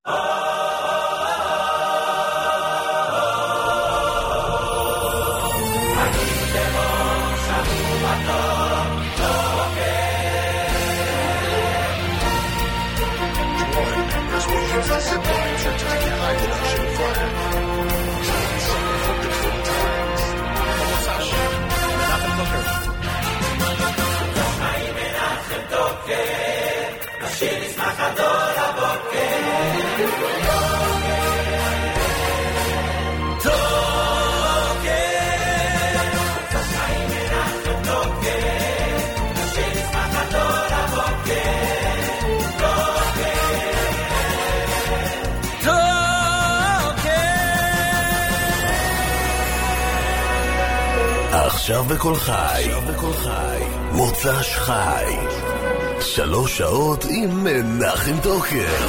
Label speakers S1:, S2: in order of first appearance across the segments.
S1: עכשיו בכל חי, מוצ"ש חי, 3 שעות עם מנחם טוקר.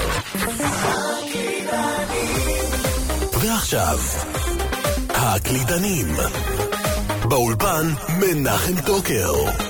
S1: ועכשיו, הקלידנים, באולפן מנחם טוקר.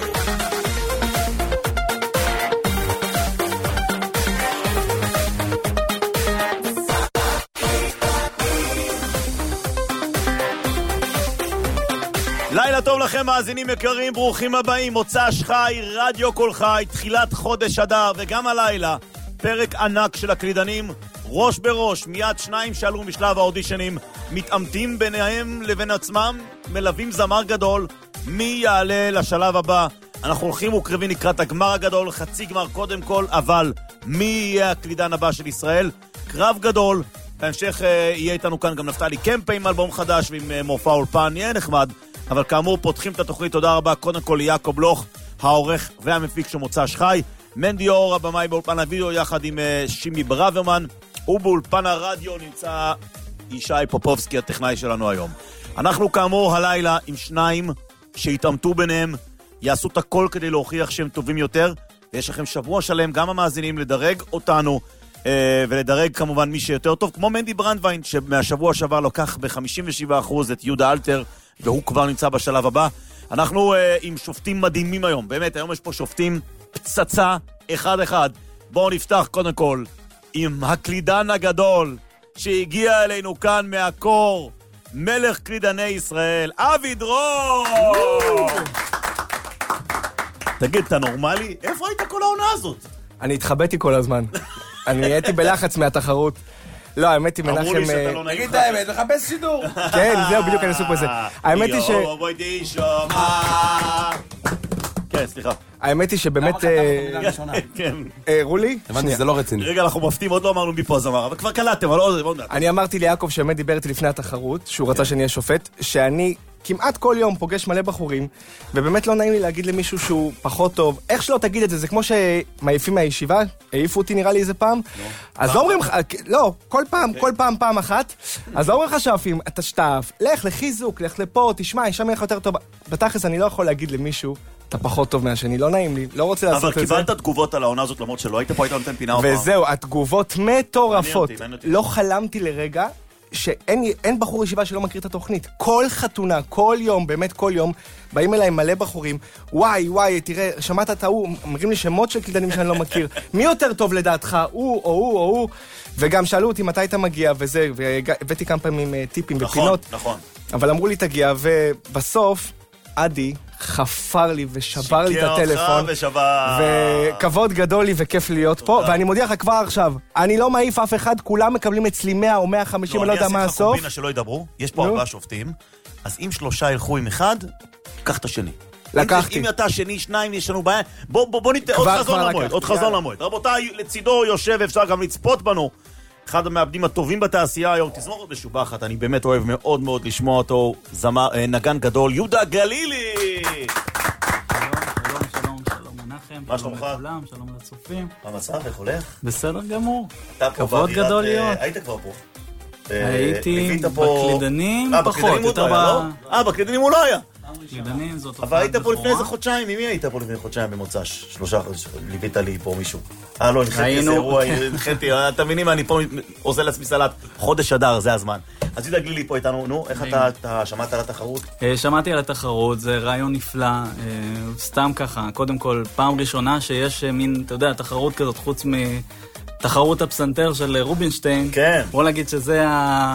S2: לילה טוב לכם מאזינים יקרים, ברוכים הבאים, מוצ"ש חי, רדיו כל חי, תחילת חודש אדר, וגם הלילה פרק ענק של הקלידנים, ראש בראש, מיד 2 שעלו משלב האודישנים, מתעמתים ביניהם לבין עצמם, מלווים זמר גדול, מי יעלה לשלב הבא? אנחנו הולכים וקרבים לקראת הגמר הגדול, חצי גמר קודם כל, אבל מי יהיה הקלידן הבא של ישראל? קרב גדול, בהמשך יהיה איתנו כאן גם נפתלי קמפה עם אלבום חדש ועם מופע אולפן, יהיה נחמד. אבל כאמור פותחים את התוכנית, תודה רבה קודם כל ליעקב לוך, העורך והמפיק של מוצ"ש חי, מנדי אור הבמאי באולפן הוידאו יחד עם שימי ברוורמן, ובאולפן הרדיו נמצא ישי פופובסקי הטכנאי שלנו היום. אנחנו כאמור הלילה עם 2 שהתאמתו ביניהם, יעשו את הכל כדי להוכיח שהם טובים יותר, ויש לכם שבוע שלם גם המאזינים לדרג אותנו, ולדרג כמובן מי שיותר טוב, כמו מנדי ברנדווין שמהשבוע שעבר לוקח ב-57% את יהודה אלתר, והוא כבר נמצא בשלב הבא. אנחנו עם שופטים מדהימים היום, באמת היום יש פה שופטים פצצה אחד. בואו נפתח קודם כל עם הקלידן הגדול שהגיע אלינו כאן מהקור, מלך קלידני ישראל, אבי דרור. תגיד, אתה נורמלי? איפה היית כל העונה הזאת?
S3: אני התחבאתי כל הזמן. אני הייתי בלחץ מהתחרות. לא, האמת היא מנחם...
S2: אמרו לי שאתה לא נעים.
S4: תגיד האמת, לחפש סידור.
S3: כן, זהו, בדיוק אני עסוק בזה. האמת היא ש...
S2: בואי תשמע. כן, סליחה.
S3: האמת היא שבאמת...
S2: כן.
S3: רולי?
S4: הבנתי שזה לא רציני.
S2: רגע, אנחנו מפתים, עוד לא אמרנו מפה זמר, אבל כבר קלטתם, אבל עוד מעט.
S3: אני אמרתי ליעקב שבאמת דיבר איתי לפני התחרות, שהוא רצה שאני אהיה שופט, שאני כמעט כל יום פוגש מלא בחורים, ובאמת לא נעים לי להגיד למישהו שהוא פחות טוב. איך שלא תגיד את זה, זה כמו שמעיפים מהישיבה, העיפו אותי נראה לי איזה פעם. אז לא אומרים לך, לא, כל פעם אחת, אז לא אומרים לך שעפים, אתה שטף, לך לחיזוק, לך לפה, תשמע, יש שם איך יותר טוב. בתכלס אני לא יכול להגיד למישהו, אתה פחות טוב מהשני, לא נעים לי, לא רוצה לעשות את זה.
S2: אבל קיבלת תגובות על העונה הזאת, למרות שלא היית פה, היית נותן פינה אותה.
S3: וזהו, התגובות מטורפות. לא חלמתי לרגע שאין בחור ישיבה שלא מכיר את התוכנית. כל חתונה, כל יום, באמת כל יום, באים אליי מלא בחורים, וואי, תראה, שמעת את ההוא, אומרים לי שמות של קלידנים שאני לא מכיר. מי יותר טוב לדעתך, הוא או הוא, וגם שאלו אותי מתי אתה מגיע, וזה, והבאתי כמה פעמים טיפים ופינות.
S2: נכון.
S3: אבל אמרו לי תגיע, ובסוף, עדי חפר לי ושבר לי את הטלפון. וכבוד גדול לי וכיף להיות פה, ואני מודיע לך כבר עכשיו, אני לא מעיף אף אחד, כולם מקבלים אצלי 100 או 150, אני לא יודע מה הסוף.
S2: אני אעשה לך קומבינה שלא ידברו, יש פה 4 שופטים, אז אם 3 ילכו עם אחד, קח את השני.
S3: לקחתי.
S2: אם אתה שני, 2 יש לנו בעיה, בוא ניתן עוד חזון למועד. רבותיי, לצידו יושב, אפשר גם לצפות בנו. אחד המעבדים הטובים בתעשייה היום, תזמורת משובחת, אני באמת אוהב מאוד מאוד לשמוע אותו, נגן גדול, יהודה גלילי!
S5: שלום מנחם,
S2: מה
S5: שלום
S2: שלומך?
S5: לכולם, שלום לצופים.
S2: מה מצב, איך הולך?
S5: בסדר גמור,
S2: כבוד
S5: גדול להיות.
S2: היית כבר פה.
S5: הייתי בקלידנים פחות, יותר
S2: בקלידנים הוא לא היה.
S5: קלידנים זאת
S2: אבל היית פה לפני איזה חודשיים, ממי היית פה לפני חודשיים במוצ"ש? 3 חודשים, ליווית לי פה מישהו. לא, נחתי איזה אירוע, אתה מבינים, אני פה עושה לעצמי סלט, חודש אדר, זה הזמן. אז יהודה גלילי פה איתנו, נו, איך אתה שמעת על התחרות?
S5: שמעתי על התחרות, זה רעיון נפלא, סתם ככה, קודם כל, פעם ראשונה שיש מין, אתה יודע, תחרות כזאת, חוץ תחרות הפסנתר של רובינשטיין.
S2: כן.
S5: בוא נגיד שזה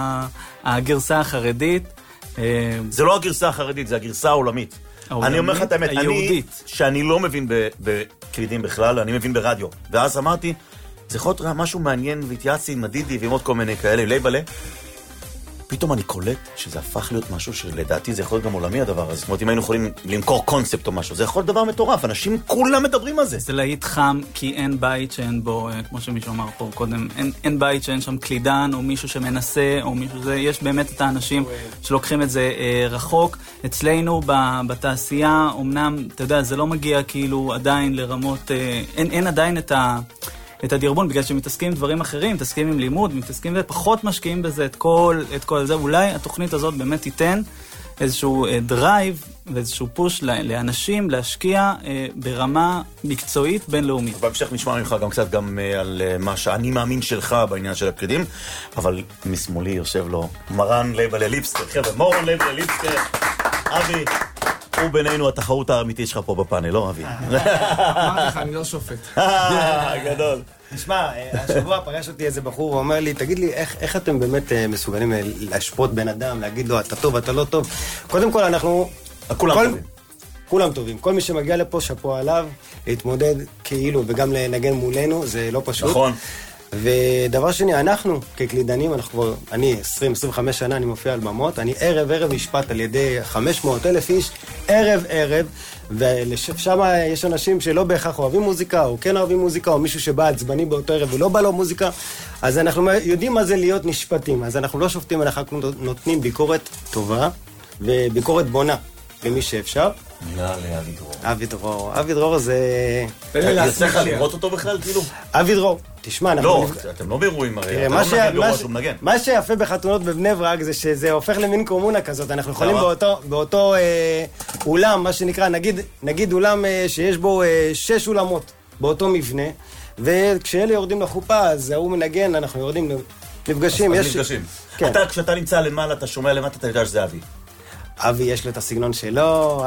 S5: הגרסה החרדית.
S2: זה לא הגרסה החרדית, זה הגרסה העולמית. אני אומר לך את האמת, שאני לא מבין בקלידים בכלל, אני מבין ברדיו. ואז אמרתי, זה יכול להיות משהו מעניין, והתייעצתי עם מדידי ועם עוד כל מיני כאלה, לייבלה. פתאום אני קולט שזה הפך להיות משהו שלדעתי זה יכול להיות גם עולמי הדבר הזה. זאת אומרת, אם היינו יכולים למכור קונספט או משהו, זה יכול להיות דבר מטורף, אנשים כולם מדברים על זה.
S5: זה להיט חם, כי אין בית שאין בו, כמו שמישהו אמר פה קודם, אין בית שאין שם קלידן, או מישהו שמנסה, או מישהו זה, יש באמת את האנשים שלוקחים את זה רחוק. אצלנו בתעשייה, אמנם, אתה יודע, זה לא מגיע כאילו עדיין לרמות, אין עדיין את הדרבון, בגלל שמתעסקים עם דברים אחרים, מתעסקים עם לימוד, מתעסקים ופחות משקיעים בזה את כל זה. אולי התוכנית הזאת באמת תיתן איזשהו דרייב ואיזשהו פוש לאנשים להשקיע ברמה מקצועית בינלאומית.
S2: בהמשך נשמע ממך גם קצת גם על מה שאני מאמין שלך בעניין של הקלידים, אבל משמאלי יושב לו מרן לייבלה ליבסקר. חבר'ה, מורן לייבלה ליבסקר, אבי, הוא בינינו התחרות האמיתית שלך פה בפאנל, לא אבי?
S3: אמרתי לך, אני לא שופט.
S2: גדול.
S6: נשמע, השבוע פגש אותי איזה בחור ואומר לי, תגיד לי, איך אתם באמת מסוגלים להשפוט בן אדם, להגיד לו, אתה טוב, אתה לא טוב? קודם כל, אנחנו...
S2: כולם טובים.
S6: כולם טובים. כל מי שמגיע לפה, שפו עליו, להתמודד כאילו וגם לנגן מולנו, זה לא פשוט.
S2: נכון.
S6: ודבר שני, אנחנו כקלידנים, אני 20-25 שנה, אני מופיע על במות, אני ערב נשפט על ידי 500,000 איש, ערב, ושם יש אנשים שלא בהכרח אוהבים מוזיקה, או כן אוהבים מוזיקה, או מישהו שבא עצבני באותו ערב ולא בא לו מוזיקה, אז אנחנו יודעים מה זה להיות נשפטים, אז אנחנו לא שופטים, אנחנו נותנים ביקורת טובה, וביקורת בונה למי שאפשר.
S2: מילה לאבי דרור.
S6: אבי דרור זה...
S2: יוצא לך לראות אותו בכלל, כאילו?
S6: אבי דרור, תשמע,
S2: לא, אתם לא באירועים הרי, אתה לא מנגן בראש, הוא מנגן.
S6: מה שיפה בחתונות בבני ברק זה שזה הופך למין קומונה כזאת, אנחנו יכולים באותו אולם, מה שנקרא, נגיד אולם שיש בו 6 אולמות באותו מבנה, וכשאלה יורדים לחופה, אז הוא מנגן, אנחנו יורדים, נפגשים.
S2: נפגשים. כשאתה נמצא למעלה, אתה שומע למטה, אתה יודע שזה אבי.
S6: אבי יש לו את הסגנון שלו,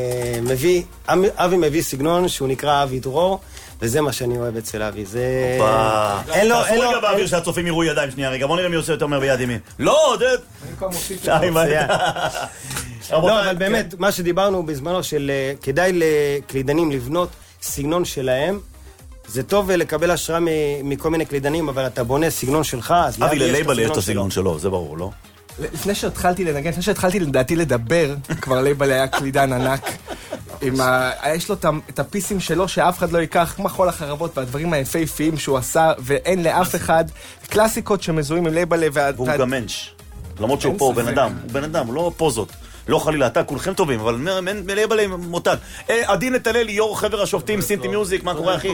S6: אבי מביא סגנון שהוא נקרא אבי דרור, וזה מה שאני אוהב אצל אבי, זה...
S2: תעשו רגע באוויר שהצופים יראו ידיים שנייה, רגע, בוא נראה מי עושה יותר מהר ביד ימין. לא, עודד!
S6: לא, אבל באמת, מה שדיברנו בזמנו של כדאי לקלידנים לבנות סגנון שלהם, זה טוב לקבל השראה מכל מיני קלידנים, אבל אתה בונה סגנון שלך, אז
S2: אבי ללייבל יש את הסגנון שלו, זה ברור, לא?
S3: לפני שהתחלתי לנגן, לפני שהתחלתי לדעתי לדבר, כבר לייבל היה קלידן ענק. יש לו את הפיסים שלו שאף אחד לא ייקח, כמו כל החרבות והדברים היפהפיים שהוא עשה, ואין לאף אחד קלאסיקות שמזוהים עם לייבל.
S2: והוא גם מנש. למרות שהוא פה, הוא בן אדם, הוא לא פוזות. לא חלילה, אתה, כולכם טובים, אבל לייבל מותג. עדין נתנאל, יו"ר חבר השופטים, סינטי מיוזיק, מה קורה אחי?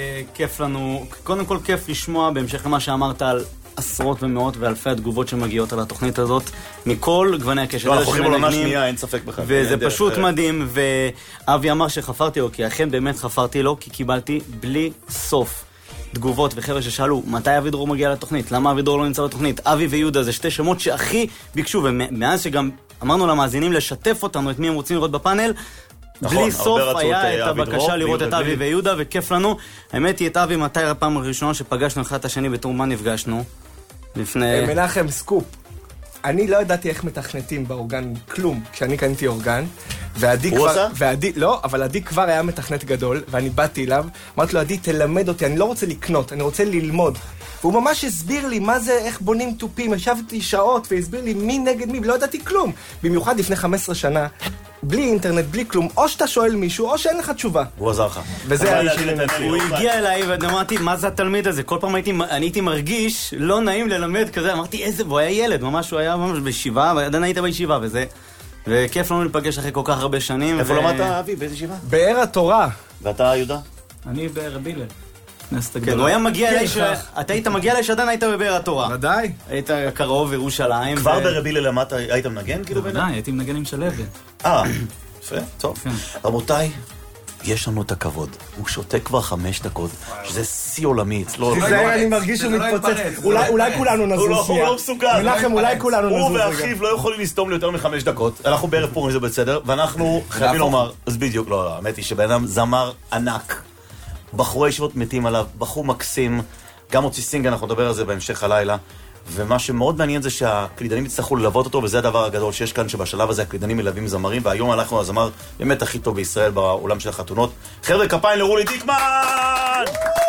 S5: קודם כל כיף לשמוע, בהמשך למה שאמרת על עשרות ומאות ואלפי התגובות שמגיעות על התוכנית הזאת, מכל גווני הקשת.
S2: אנחנו הולכים עונה שנייה, אין ספק בכלל.
S5: וזה פשוט מדהים, ואבי אמר שחפרתי לו, כי אכן באמת חפרתי לו, כי קיבלתי בלי סוף תגובות וחבר'ה ששאלו, מתי אבי דרור מגיע לתוכנית? למה אבי דרור לא נמצא בתוכנית? אבי ויהודה זה 2 שמות שהכי ביקשו, ומאז שגם אמרנו למאזינים לשתף אותנו את מי הם רוצים לראות בפאנל, בלי סוף היה את הבקשה לראות את אבי ויהודה, וכיף לנו. האמת היא את אבי, מתי הפעם הראשונה שפגשנו אחד את השני, בתור מה נפגשנו? לפני...
S3: מנחם, סקופ. אני לא ידעתי איך מתכנתים באורגן כלום, כשאני קניתי אורגן,
S2: הוא עשה?
S3: לא, אבל עדי כבר היה מתכנת גדול, ואני באתי אליו, אמרתי לו, עדי, תלמד אותי, אני לא רוצה לקנות, אני רוצה ללמוד. והוא ממש הסביר לי מה זה, איך בונים טופים, ישבתי שעות והסביר לי מי נגד מי, ולא ידעתי כלום. במיוחד לפני 15 שנה, בלי אינטרנט, בלי כלום, או שאתה שואל מישהו, או שאין לך תשובה.
S2: הוא עזר לך.
S3: וזה
S5: הוא הגיע אליי ואמרתי, מה זה התלמיד הזה? כל פעם אני הייתי מרגיש לא נעים ללמד כזה, אמרתי, איזה, והוא היה ילד, ממש הוא היה ממש בישיבה, ועדיין היית בישיבה, וזה... וכיף לנו לפגש אחרי כל כך הרבה שנים.
S2: איפה למדת אבי? באיזה ישיבה?
S3: באר התורה.
S2: ואתה יהודה?
S5: אני ברבי הלל. כן, הוא היה מגיע אליי, אתה היית מגיע אליי שעדיין היית בבאר התורה.
S3: ודאי.
S5: היית קרוב ירושלים.
S2: כבר ברבי הלל למדת, היית מנגן כאילו ביניהם?
S5: ודאי, הייתי מנגן עם שלבת.
S2: יפה, טוב. רבותיי, יש לנו את הכבוד. הוא שותה כבר 5 דקות, שזה שיא עולמי.
S3: זה אני מרגיש שהוא מתפוצץ. אולי כולנו נזוז שנייה.
S2: הוא לא מסוגל.
S3: מנחם, אולי כולנו נזוז רגע.
S2: הוא ואחיו לא יכולים לסתום לי יותר מ5 דקות. אנחנו בערב פורים, זה בסדר. ואנחנו חייבים לומר, אז בדיוק, לא, האמת היא שבן אדם זמר ענק. בחורי ישיבות מתים עליו, בחור מקסים. גם הוציא סינגל, אנחנו נדבר על זה בהמשך הלילה. ומה שמאוד מעניין זה שהקלידנים יצטרכו ללוות אותו, וזה הדבר הגדול שיש כאן, שבשלב הזה הקלידנים מלווים זמרים, והיום אנחנו הזמר באמת הכי טוב בישראל בעולם של החתונות. חבר'ה, כפיים לרולי דיקמן!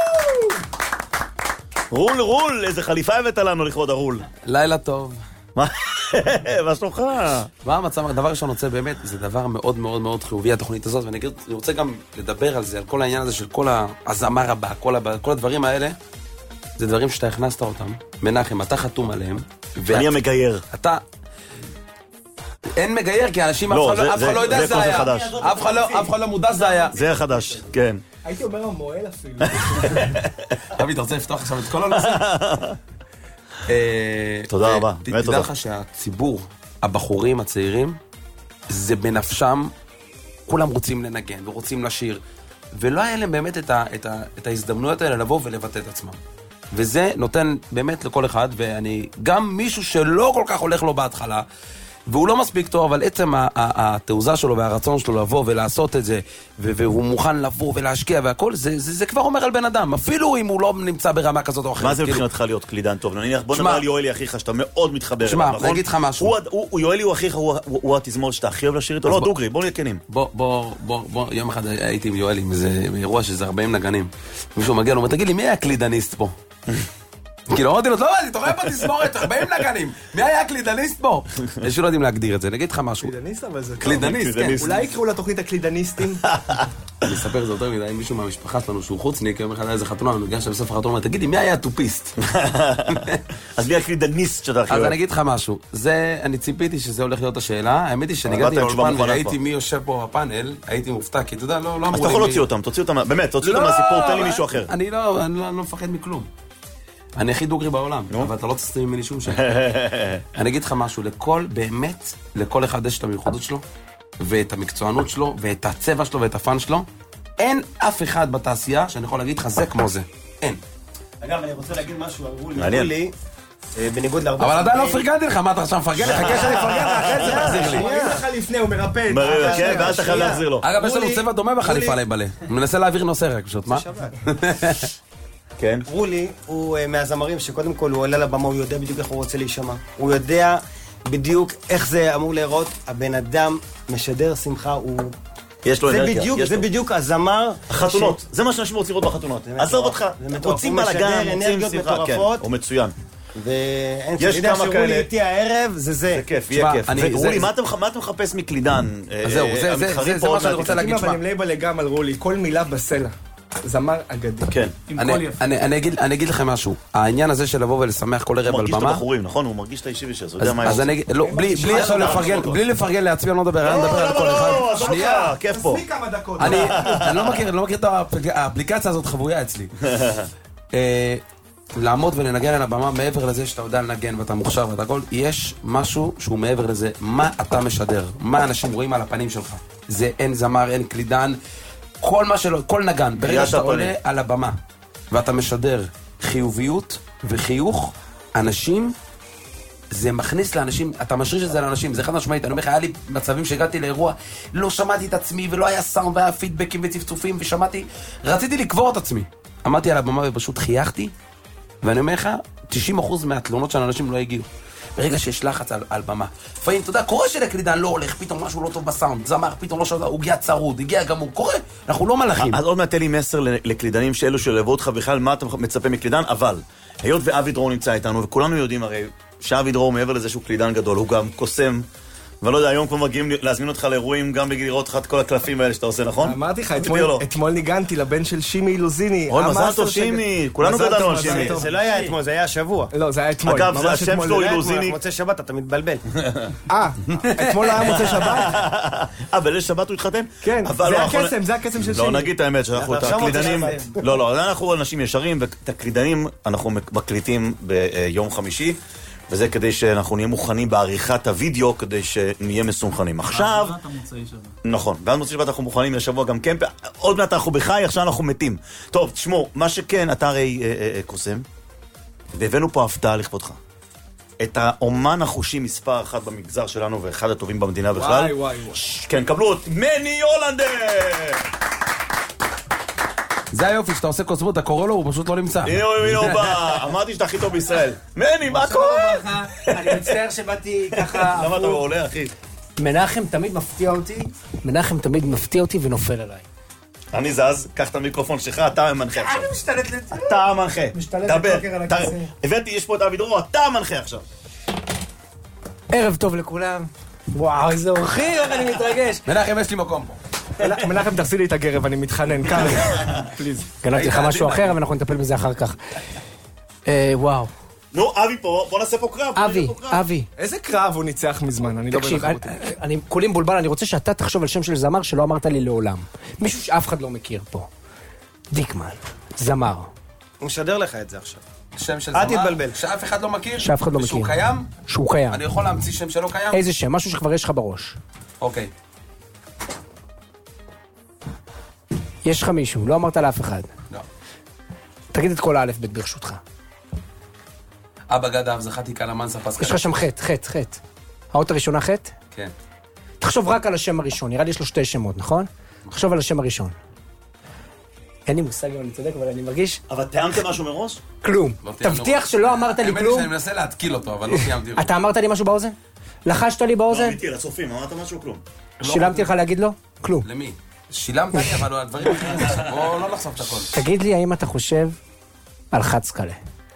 S2: רול, איזה חליפה הבאת לנו לכבוד הרול.
S4: לילה טוב.
S2: מה שלומך?
S4: מה המצב? הדבר ראשון רוצה באמת, זה דבר מאוד מאוד מאוד חיובי, התוכנית הזאת, ואני רוצה גם לדבר על זה, על כל העניין הזה של כל הזמר הבא, כל הדברים האלה, זה דברים שאתה הכנסת אותם. מנחם, אתה חתום עליהם.
S2: אני המגייר.
S4: אתה... אין מגייר, כי אנשים אף אחד לא יודע זה היה. אף אחד לא מודע זה היה.
S2: זה החדש, כן.
S3: הייתי אומר המועל אפילו.
S4: אבי, אתה רוצה לפתוח עכשיו את כל הנושא?
S2: תודה רבה.
S4: תדע לך שהציבור, הבחורים הצעירים, זה בנפשם, כולם רוצים לנגן ורוצים לשיר, ולא היה להם באמת את ההזדמנויות האלה לבוא ולבטא את עצמם. וזה נותן באמת לכל אחד, ואני גם מישהו שלא כל כך הולך לו בהתחלה, והוא לא מספיק טוב, אבל עצם התעוזה שלו והרצון שלו לבוא ולעשות את זה, והוא מוכן לבוא ולהשקיע והכל, זה כבר אומר על בן אדם, אפילו אם הוא לא נמצא ברמה כזאת או אחרת.
S2: מה זה מבחינתך להיות קלידן טוב? בוא נדבר על יואלי אחיך, שאתה מאוד מתחבר.
S4: שמע, אני אגיד לך משהו.
S2: יואלי הוא אחיך, הוא התזמור שאתה הכי אוהב לשיר איתו? לא, דוגרי, בוא נהיה כנים.
S4: בוא, יום אחד הייתי עם יואלי, זה אירוע שזה 40 נגנים. מישהו מגיע לו, אומר, תגיד לי, מי היה הקלידניסט פה? כאילו, אמרתי לו, לא, אני תורא בתזמורת, 40 נגנים, מי היה הקלידניסט פה? יש לא יודעים להגדיר את זה, נגיד לך משהו.
S3: קלידניסט, אבל זה טוב.
S4: קלידניסט, כן.
S3: אולי יקראו לתוכנית הקלידניסטים?
S4: אני אספר את זה יותר מדי, מישהו מהמשפחה שלנו שהוא חוצניק, יום אחד היה איזה חתונה, אני ניגש בסוף החתונה, תגידי, מי היה הטופיסט?
S2: אז מי הקלידניסט שאתה הכי אוהב?
S4: אז אני אגיד לך משהו, אני ציפיתי שזה הולך להיות השאלה, האמת היא שניגעתי לאולפן וראיתי מי יושב פה בפאנל, הייתי מופתע, כי אתה יודע, לא אמרו לי...
S2: אז אתה יכול להוציא אותם, תוציא אותם, באמת, תוציא אותם מהסיפור, תן לי מישהו אחר.
S4: אני לא מפחד מכלום. אני הכי דוגרי בעולם, אבל אתה לא תסתים ממני שום שם. אני אגיד לך משהו, באמת, לכל אחד יש את המיוחדות שלו, ואת המקצוענות שלו, ואת הצבע שלו, ואת הפן שלו. אין אף אחד בתעשייה שאני יכול להגיד לך, זה כמו זה. אין.
S6: אגב, אני רוצה להגיד משהו על רולי, בניגוד להרבה...
S4: אבל עדיין לא פרגנתי לך, מה אתה עכשיו מפרגן? חכה שאני אפרגן לך, אחרי זה תחזיר לי.
S3: הוא יגיד לך לפני, הוא מרפא.
S2: כן, ואז אתה חייב להחזיר לו.
S4: אגב, יש לנו צבע דומה בחליפה לבלה. הוא מנסה להעביר נושא רק, פשוט, מה?
S2: כן.
S6: רולי הוא מהזמרים שקודם כל הוא עולה לבמה, הוא יודע בדיוק איך הוא רוצה להישמע. הוא יודע בדיוק איך זה אמור להיראות. הבן אדם משדר שמחה, הוא...
S2: יש לו אנרגיה, יש לו.
S6: זה בדיוק הזמר...
S2: החתונות, זה מה שאנשים רוצים לראות בחתונות. עזוב אותך, רוצים בלגן, רוצים שמחה, כן, הוא מצוין.
S6: ואין
S2: יש
S6: שתדע
S2: כמה
S6: שרולי
S2: כאלה.
S6: איתי הערב, זה.
S2: כיף, יהיה כיף. רולי, מה אתה מחפש מקלידן?
S4: זהו, זה מה שאני רוצה להגיד.
S3: אבל עם לייבל לגמרי על רולי, כל מילה בסלע. זמר אגדי.
S2: כן.
S4: אני אגיד לכם משהו, העניין הזה של לבוא ולשמח כל ערב על במה...
S2: הוא מרגיש את הבחורים, נכון? הוא מרגיש את האישי ושזה, הוא יודע מה
S4: אז אני... לא, בלי לפרגן לעצמי, אני לא מדבר על כל אחד.
S2: שנייה, כיף פה.
S3: תסמי כמה דקות.
S4: אני לא מכיר את האפליקציה הזאת חבויה אצלי. לעמוד ולנגן על הבמה, מעבר לזה שאתה יודע לנגן ואתה מוכשר ואתה הכל, יש משהו שהוא מעבר לזה, מה אתה משדר, מה אנשים רואים על הפנים שלך. זה אין זמר, אין קלידן, כל נגן, ברגע שאתה עולה על הבמה ואתה משדר חיוביות וחיוך, אנשים, זה מכניס לאנשים, אתה משריש את זה לאנשים, זה חד משמעית. אני אומר לך, היה לי מצבים שהגעתי לאירוע, לא שמעתי את עצמי ולא היה סאונד והיה פידבקים וצפצופים ושמעתי, רציתי לקבור את עצמי. עמדתי על הבמה ופשוט חייכתי, ואני אומר לך, 90% מהתלונות של האנשים לא הגיעו. ברגע שיש לחץ על במה. לפעמים, אתה יודע, קורה שלקלידן לא הולך, פתאום משהו לא טוב בסאונד, זמר, פתאום לא שווה, הוא הגיע צרוד, הגיע גמור, קורה, אנחנו לא מלאכים.
S2: אז עוד מעט תן לי מסר לקלידנים שאלו שלבוא אותך בכלל, מה אתה מצפה מקלידן, אבל, היות ואבי דרור נמצא איתנו, וכולנו יודעים הרי, שאבי דרור מעבר לזה שהוא קלידן גדול, הוא גם קוסם, ולא יודע, היום כבר מגיעים להזמין אותך לאירועים, גם בגלל לראות לך את כל הקלפים האלה שאתה עושה, נכון?
S3: אמרתי לך, אתמול ניגנתי לבן של שימי לוזיני.
S2: אוי, מזל טוב שימי, כולנו גדלנו על שימי.
S6: זה לא היה אתמול, זה היה השבוע.
S3: לא, זה היה אתמול.
S2: אגב, זה השם שלו היא לוזיני.
S6: מוצא שבת, אתה מתבלבל.
S3: אתמול היה מוצא שבת?
S2: בליל שבת הוא התחתן?
S3: כן, זה הקסם של שימי.
S2: לא, נגיד את האמת, שאנחנו את הקלידנים... לא, אנחנו אנשים ישרים, ואת הקלידנים אנחנו מקליטים ביום חמישי. וזה כדי שאנחנו נהיה מוכנים בעריכת הוידאו, כדי שנהיה מסונכנים. עכשיו... נכון, ואז מוצאי שבת אנחנו מוכנים לשבוע גם קמפ, עוד מעט אנחנו בחי, עכשיו אנחנו מתים. טוב, תשמעו, מה שכן, אתה הרי קוסם, והבאנו פה הפתעה לכבודך. את האומן החושי מספר אחת במגזר שלנו, ואחד הטובים במדינה בכלל.
S3: וואי.
S2: כן, קבלו את מני הולנדר!
S4: זה היופי, שאתה עושה קוסמות, אתה קורא לו, הוא פשוט לא נמצא.
S2: הנה הוא בא, אמרתי שאתה הכי טוב בישראל. מני, מה קורה?
S7: אני מצטער שבאתי ככה...
S2: למה אתה עולה, אחי?
S7: מנחם תמיד מפתיע אותי ונופל עליי.
S2: אני זז, קח את המיקרופון שלך, אתה המנחה עכשיו.
S7: אני משתלט לזה.
S2: אתה המנחה.
S7: משתלט
S2: דבר.
S7: לפוקר על הכיסא.
S2: הבאתי, יש פה את אבי דרור, אתה המנחה עכשיו.
S7: ערב טוב לכולם. וואו, איזה אורחים, איך אני מתרגש.
S4: מנחם, יש לי מקום פה.
S3: מנחם, תחזיר לי את הגרב, אני מתחנן, קר לי. פליז.
S7: גנבתי לך משהו אחר, אבל אנחנו נטפל בזה אחר כך. וואו.
S2: נו, אבי פה, בוא נעשה פה קרב.
S7: אבי.
S3: איזה קרב הוא ניצח מזמן, אני לא
S7: תקשיב,
S3: בנחרותי.
S7: אני כולי מבולבל, אני רוצה שאתה תחשוב על שם של זמר שלא אמרת לי לעולם. מישהו שאף אחד לא מכיר פה. דיקמן, זמר.
S6: הוא משדר לך את זה עכשיו.
S4: שם של
S6: אל
S4: זמר,
S6: תתבלבל.
S4: שאף אחד לא מכיר?
S7: שאף אחד לא
S4: ושהוא
S7: מכיר.
S4: קיים?
S7: שהוא קיים.
S4: אני יכול להמציא שם שלא קיים?
S7: איזה שם? משהו שכבר יש לך בראש.
S4: אוקיי.
S7: יש לך מישהו, לא אמרת לאף אחד.
S4: לא.
S7: תגיד את כל האלף בית ברשותך.
S4: אבא גדב, זכתי קלמן ספס
S7: יש לך שם חטא. האות הראשונה חטא?
S4: כן.
S7: תחשוב רק על השם הראשון, נראה לי יש לו 2 שמות, נכון? תחשוב על השם הראשון. אין לי מושג אם אני צודק, אבל אני מרגיש
S2: אבל תיאמתם משהו מראש?
S7: כלום.
S4: לא תיאמנו.
S7: תבטיח שלא אמרת לי
S4: האמת היא
S7: כלום.
S4: שאני מנסה להתקיל אותו, אבל לא תיאמתי.
S7: אתה אמרת לי משהו באוזן? לחשת לי
S2: לא,
S7: באוזן?
S2: אמיתי, לצופים, אמרת משהו כלום.
S7: שילמתי לך להגיד לו? כלום.
S4: למי? שילמת לי, אבל הדברים אחרים עכשיו. בואו לא נחשוף את הכל.
S7: תגיד לי, האם אתה חושב על חצקלה?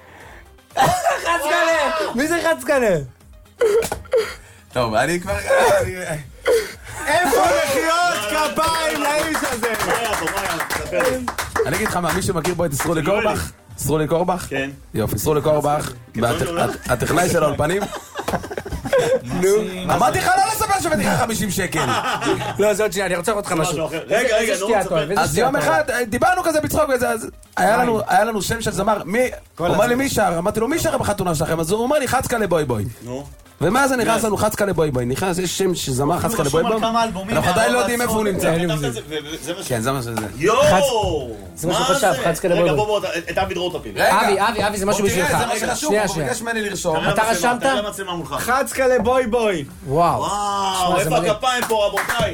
S7: חצקלה! מי זה חצקלה?
S4: טוב, אני כבר...
S3: איפה מחיאות כפיים לאיש הזה?
S4: אני אגיד לך מה, מי שמכיר פה את סרולי קורבך? סרולי קורבך?
S2: כן.
S4: יופי, סרולי קורבך, הטכנאי של האולפנים. נו, אמרתי לך לא לספר שבאתי לך 50 שקל.
S7: לא, זה עוד שנייה, אני רוצה לראות לך משהו.
S2: רגע, נו, תספר.
S4: אז יום אחד, דיברנו כזה בצחוק וזה, אז היה לנו שם של זמר, הוא אומר לי מי שר? אמרתי לו מי שר בחתונה שלכם? אז הוא אומר לי חצקלה בוי בוי.
S2: נו.
S4: ומה זה נכנס לנו חצקלה בוי בוי? נכנס, יש שם שזמר חצקלה בוי בוי. אנחנו עדיין לא יודעים איפה הוא נמצא. כן, זה מה שזה.
S2: יואו!
S7: זה מה שהוא חשב, חצקלה בוי
S2: רגע,
S7: בוי.
S2: בוא, את אבי דרור תפיל.
S7: אבי, זה משהו בשבילך.
S4: זה מה שרשום, הוא ביקש ממני לרשום.
S7: אתה רשמת?
S2: תראה מצלמה מולך.
S3: חצקלה בוי בוי.
S7: וואו.
S2: וואו,
S7: זה
S2: איפה
S7: מדהים.
S2: הכפיים פה, רבותיי?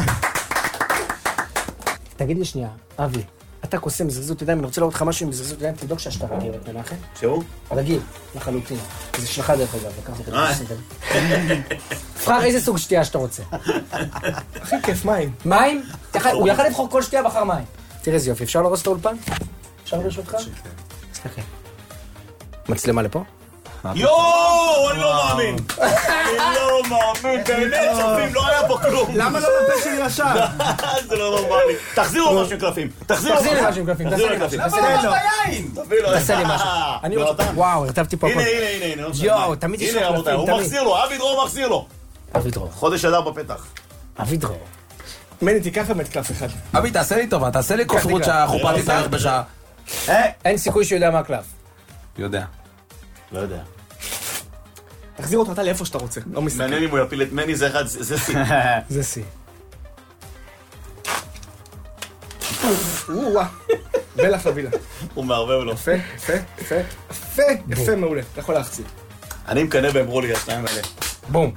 S7: תגיד לי שנייה, אבי, אתה קוסם זריזות ידיים, אני רוצה לראות לך משהו עם זריזות ידיים, תבדוק שהשטר רגיל את מנחם.
S2: שהוא?
S7: רגיל, לחלוטין. זה שלך דרך אגב, לקחתי את זה. פרח, איזה סוג שתייה שאתה רוצה?
S3: הכי כיף, מים.
S7: מים? הוא יכל לבחור כל שתייה בחר מים. תראה איזה יופי, אפשר להרוס את האולפן? אפשר ברשותך? סליחה. מצלמה לפה?
S2: יואו, אני לא מאמין. אני לא מאמין, באמת צופים, לא היה פה כלום.
S3: למה לא בפה שלי ישר?
S2: זה לא נורמלי. תחזירו משהו עם קלפים.
S7: תחזיר לי משהו עם קלפים, תעשה לי משהו. תעשה לי משהו. אני רוצה... וואו, הרטבתי פה הכל.
S2: הנה.
S7: יואו, תמיד יש
S2: הנה
S7: לך
S2: רבותיי,
S7: קלפים,
S2: הוא
S7: תמיד.
S2: מחזיר לו, אבי דרור מחזיר לו.
S7: אבי דרור.
S2: חודש אדר בפתח.
S7: אבי דרור.
S3: מני, תיקח באמת קלף אחד.
S4: אבי, תעשה לי טובה, תעשה לי קוסמות שהחופה תתארך בשעה.
S7: אין סיכוי שהוא יודע מה הקלף.
S4: יודע.
S2: לא יודע.
S3: תחזיר אותו אתה לאיפה שאתה רוצה, לא מסתכל.
S2: מעניין אם הוא יפיל את מני, זה אחד, זה סי.
S7: זה שיא.
S3: בלה חבילה.
S2: הוא מערבב לו.
S3: יפה, מעולה. אתה יכול להחצי.
S2: אני מקנא באמרו לי, השניים האלה.
S7: בום.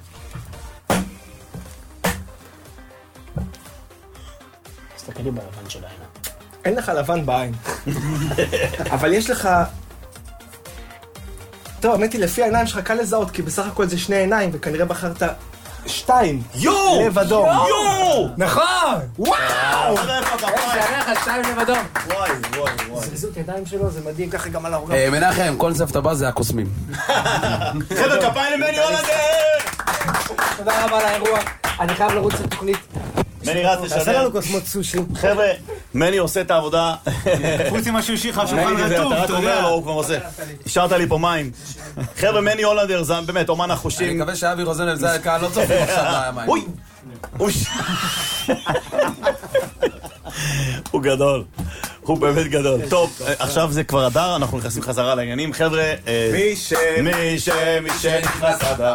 S7: תסתכל לי בלבן של העיניים.
S3: אין לך לבן בעין. אבל יש לך... טוב, האמת היא, לפי העיניים שלך קל לזהות, כי בסך הכל זה 2 עיניים, וכנראה בחרת 2.
S2: יואו!
S3: לב אדום.
S2: יואו!
S7: נכון!
S2: וואו! אתה איפה הכפיים?
S7: שערך על 2 לב אדום.
S2: וואי.
S7: זריזות ידיים שלו, זה מדהים, ככה גם על האורגן.
S4: מנחם, קונספט הבא זה הקוסמים.
S2: חבר'ה, כפיים למני הולנדר!
S7: תודה רבה על האירוע. אני חייב לרוץ לתוכנית.
S2: מני רץ
S6: תעשה
S2: לשדר.
S6: לנו קוסמות סושי.
S2: חבר'ה, מני עושה את העבודה.
S8: חוץ ממה שהוא השאיר לך שולחן
S2: מני,
S8: רטוב,
S2: אתה רק
S8: אתה
S2: אומר
S8: יודע.
S2: לו, הוא כבר עושה. השארת לי פה מים. חבר'ה, מני הולנדר, זה באמת אומן
S4: אני
S2: החושים.
S4: מקווה שאבי רוזנל זה הקהל לא צופים עכשיו מהמים.
S2: אוי! הוא גדול. הוא באמת גדול. טוב, עכשיו זה כבר אדר, אנחנו נכנסים חזרה לעניינים. חבר'ה, מי שנכנס אדר.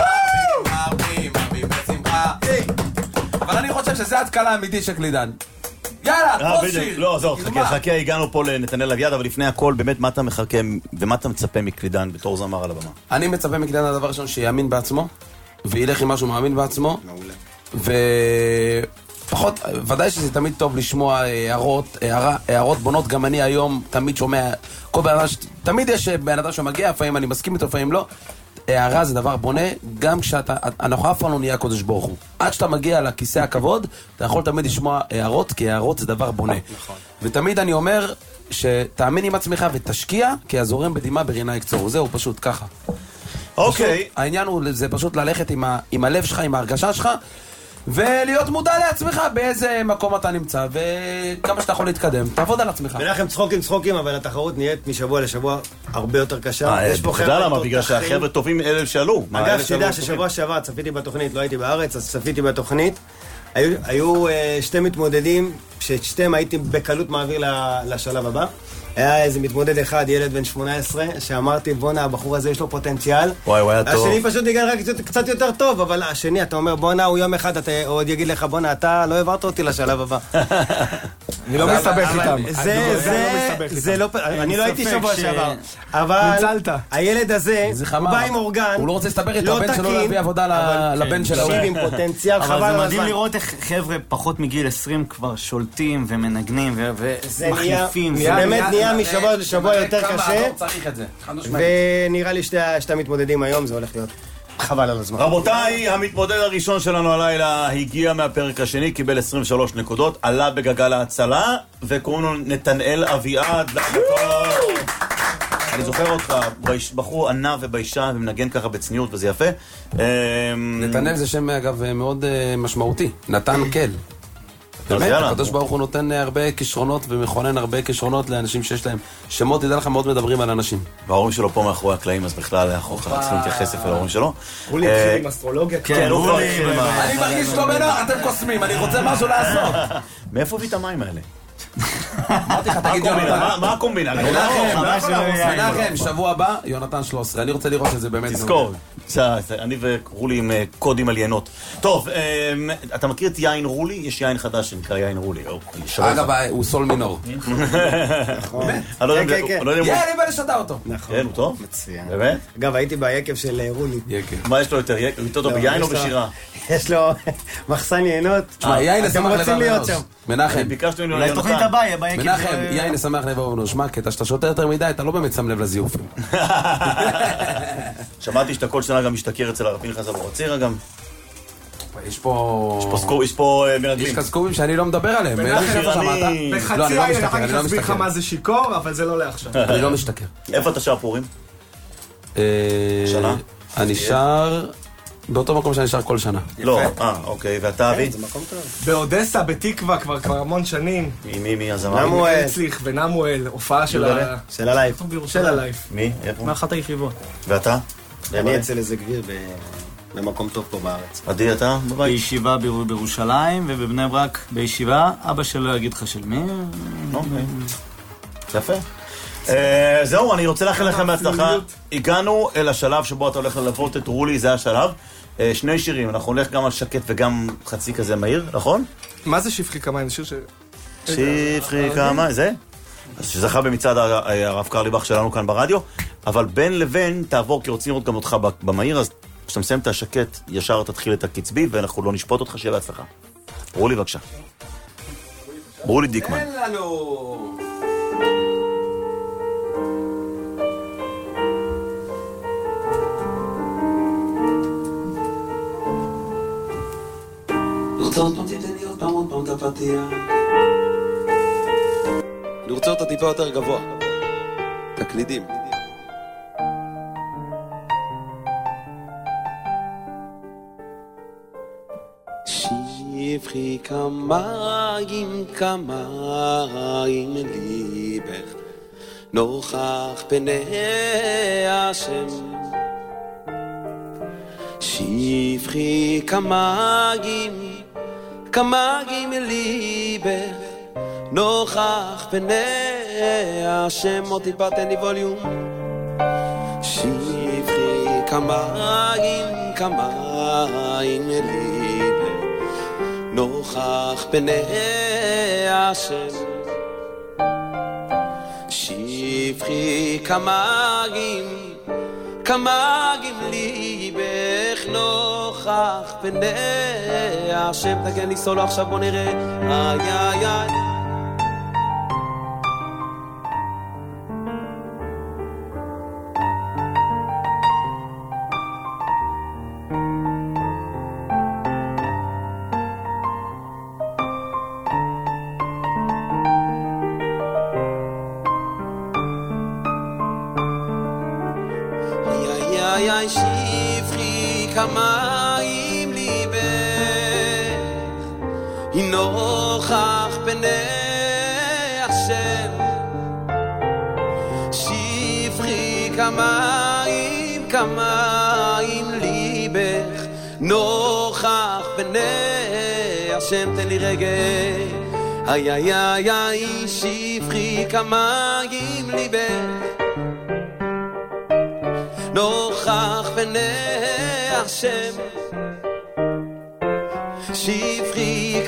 S4: אבל אני חושב שזה התקלה האמיתית של קלידן. יאללה, תפוס שיר!
S2: לא, זהו, חכה, הגענו פה לנתנאל אביעד, אבל לפני הכל, באמת, מה אתה מחכה ומה אתה מצפה מקלידן בתור זמר על הבמה?
S4: אני מצפה מקלידן הדבר ראשון שיאמין בעצמו, וילך עם משהו מאמין בעצמו. מעולה. פחות, ודאי שזה תמיד טוב לשמוע הערות בונות, גם אני היום תמיד שומע, כל בן אדם, תמיד יש בן אדם שמגיע, לפעמים אני מסכים איתו, לפעמים לא. הערה זה דבר בונה, גם אנחנו אף פעם לא נהיה הקודש ברוך הוא. עד שאתה מגיע לכיסא הכבוד, אתה יכול תמיד לשמוע הערות, כי הערות זה דבר בונה. ותמיד אני אומר, שתאמין עם עצמך ותשקיע, כי הזורם בדמעה ברינה יקצור. זהו, פשוט ככה.
S2: אוקיי.
S4: העניין הוא, זה פשוט ללכת עם הלב שלך, עם ההרגשה שלך, ולהיות מודע לעצמך באיזה מקום אתה נמצא, וכמה שאתה יכול להתקדם, תעבוד על עצמך.
S6: ולכם צחוקים, אבל התחרות נהיית משבוע לשבוע הרבה יותר קשה. יש פה
S2: אתה יודע למה? בגלל שהחבר'ה טובים אלה שעלו.
S6: אגב, שתדע ששבוע שעבר צפיתי בתוכנית, לא הייתי בארץ, אז צפיתי בתוכנית. היו שתי מתמודדים, ששתיהם הייתי בקלות מעביר לשלב הבא. היה איזה מתמודד אחד, ילד בן 18, שאמרתי, בונה, הבחור הזה יש לו פוטנציאל.
S2: וואי, הוא היה טוב.
S6: השני פשוט ניגן רק קצת יותר טוב, אבל השני, אתה אומר, בונה, הוא יום אחד, אתה עוד יגיד לך, בונה, אתה לא העברת אותי לשלב הבא.
S3: אני לא מסתבך איתם.
S6: אני לא הייתי שבוע שעבר. אבל הילד הזה, הוא בא עם אורגן,
S4: הוא לא רוצה להסתבך איתו, הבן שלו לא להביא עבודה לבן שלו.
S6: תקשיב עם פוטנציאל, חבל על הזמן.
S8: אבל זה מדהים לראות איך חבר'ה פחות מגיל 20 כבר שולטים ומנגנים ומחליפים.
S6: זה באמת נהיה משבוע לשבוע יותר קשה, ונראה לי שתי המתמודדים היום זה הולך להיות חבל על הזמן.
S2: רבותיי, המתמודד הראשון שלנו הלילה הגיע מהפרק השני, קיבל 23 נקודות, עלה בגגל ההצלה, וקוראים לו נתנאל אביעד. אני זוכר אותך, בחור ענה וביישן ומנגן ככה בצניעות, וזה יפה.
S4: נתנאל זה שם אגב מאוד משמעותי, נתן כל. באמת, הקדוש ברוך הוא נותן הרבה כישרונות ומכונן הרבה כישרונות לאנשים שיש להם שמות, תדע לך, מאוד מדברים על אנשים.
S2: וההורים שלו פה מאחורי הקלעים, אז בכלל אנחנו צריכים להתייחס יפה להורים שלו.
S3: רולי התחיל עם אסטרולוגיה.
S2: כן, הוא כבר התחיל עם
S4: אני מרגיש לא בנוח, אתם קוסמים, אני רוצה משהו לעשות.
S2: מאיפה הביא את המים האלה?
S4: אמרתי לך, תגיד יונתן.
S2: מה הקומבינה?
S4: מנחם, שבוע הבא, יונתן 13. אני רוצה לראות שזה באמת...
S2: תזכור. אני ורולי עם קודים על ינות. טוב, אתה מכיר את יין רולי? יש יין חדש שנקרא יין רולי.
S4: אגב, הוא סול מינור. אני בא לשדה אותו.
S2: כן, הוא טוב?
S6: מצוין.
S2: באמת?
S6: אגב, הייתי ביקב של רולי.
S2: מה יש לו יותר? יותר טוב ביין או בשירה?
S6: יש לו מחסן יינות. אתם רוצים להיות שם.
S4: מנחם.
S2: ביקשנו ממנו
S8: לתוכנית הבאה, ביקב.
S4: מנחם, יין לשמח לבוא ובנו. שמע, קטע שאתה שותה יותר מדי, אתה לא באמת שם לב לזיופים.
S2: שמעתי שאתה כל שנה גם משתכר אצל הרב פנחס אבוחצירא גם.
S4: יש פה
S2: מרגלים.
S4: יש כסקובים שאני לא מדבר עליהם.
S3: בחצי העיר אחר כך אסביר לך מה זה שיקור, אבל זה לא לעכשיו.
S4: אני לא משתכר.
S2: איפה אתה שר פורים? שנה?
S4: אני שר באותו מקום שאני שר כל שנה.
S2: לא, אוקיי, ואתה אבי?
S6: זה מקום טוב.
S3: באודסה, בתקווה, כבר המון שנים.
S2: מי הזמר?
S6: נמואל.
S3: הצליח ונמואל, הופעה של
S6: הלייב.
S3: של הלייב.
S2: מי? איפה?
S5: מאחת הישיבות.
S2: ואתה?
S6: אני אצל איזה גביר במקום טוב פה בארץ.
S2: עדי, אתה בבית?
S8: בישיבה בירושלים ובבני ברק בישיבה, אבא שלו יגיד לך של מי?
S2: אוקיי. יפה. זהו, אני רוצה לאחל לכם בהצלחה. הגענו אל השלב שבו אתה הולך ללוות את רולי, זה השלב. שני שירים, אנחנו הולך גם על שקט וגם חצי כזה מהיר, נכון?
S3: מה זה שפחי כמיים? זה שיר ש...
S2: שפחי כמיים, זה? אז שזכה במצעד הרב קרליבך שלנו כאן ברדיו, אבל בין לבין תעבור, כי רוצים לראות גם אותך במהיר, אז כשאתה מסיים את השקט, ישר תתחיל את הקצבי, ואנחנו לא נשפוט אותך, שיהיה בהצלחה. רולי, בבקשה. רולי דיקמן.
S4: אין לנו...
S9: אני רוצה אותה טיפה יותר גבוה. תקלידים. שפחי כמיים כמיים ליבך נוכח פני השם שפחי כמיים כמיים ליבך נוכח פני השם עוד טיפה תן לי ווליום שפחי כמיים כמיים ליבך נוכח פני השם שפחי כמיים כמה גמלי בך נוכח פני השם תגן לי סולו עכשיו בוא נראה איי איי איי שפכי כמים ליבך נוכח פני השם שפכי כמים ליבך נוכח פני השם תן לי רגע איי איי איי איי שפכי כמים ליבך נוכח פני השם שפכי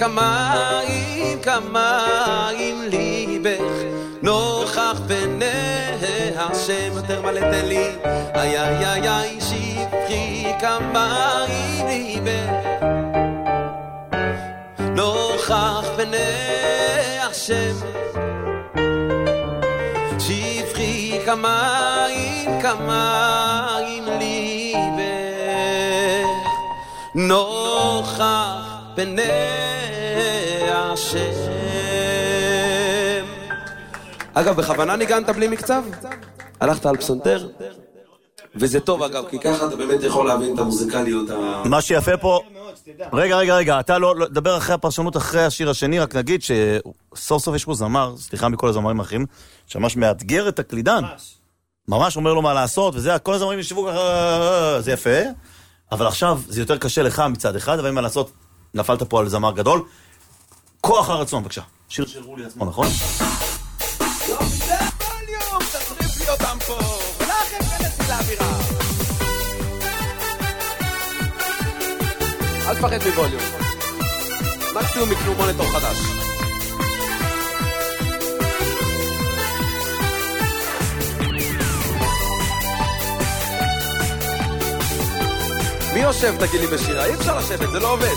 S9: כמים ליבך נוכח פני השם יותר מלא תן לי איי איי איי איי שפכי כמים ליבך נוכח פני השם שפכי כמים ליבך נוכח פני השם. אגב, בכוונה ניגנת בלי מקצב? הלכת על פסנתר? וזה טוב אגב, כי ככה אתה באמת יכול להבין את המוזיקליות.
S2: מה שיפה פה... רגע, אתה לא דבר אחרי הפרשנות אחרי השיר השני, רק נגיד שסוף סוף יש פה זמר, סליחה מכל הזמרים האחרים, שממש מאתגר את הקלידן. ממש אומר לו מה לעשות, וזה, כל הזמרים ישבו ככה, זה יפה, אבל עכשיו זה יותר קשה לך מצד אחד, אבל מה לעשות, נפלת פה על זמר גדול. כוח הרצון, בבקשה. שיר של רולי עצמו, נכון?
S9: לא, זה ווליום, תצריף לי אותם פה, ולכם כנסי לאווירה. אל תפחד מווליום. מקסימום מכלום מוניטור חדש. מי יושב תגיד לי בשירה? אי אפשר לשבת, זה לא עובד.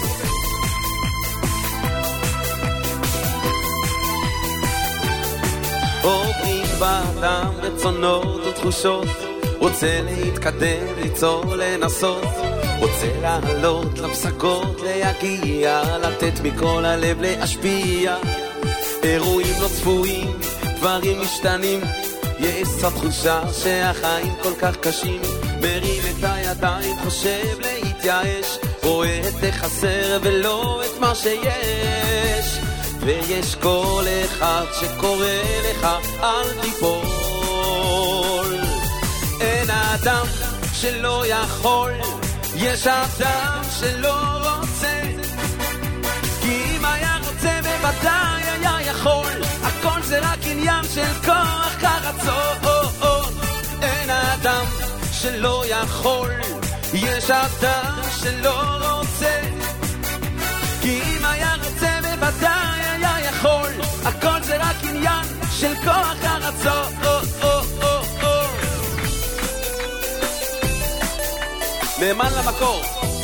S9: עוברים באדם רצונות ותחושות רוצה להתקדם, ליצור, לנסות רוצה לעלות לפסקות, להגיע, לתת מכל הלב, להשפיע אירועים לא צפויים, דברים משתנים יש קצת תחושה שהחיים כל כך קשים מרים את הידיים, חושב להתייאש רואה את החסר ולא את מה שיש ויש כל אחד שקורא לך אל תיפול אין אדם שלא יכול יש אדם שלא רוצה כי אם היה רוצה בוודאי היה יכול הכל זה רק עניין של כוח הרצון אין אדם שלא יכול יש אדם שלא רוצה כי אם היה רוצה בוודאי היה יכול הכל זה רק עניין של כוח הרצון נאמן למקור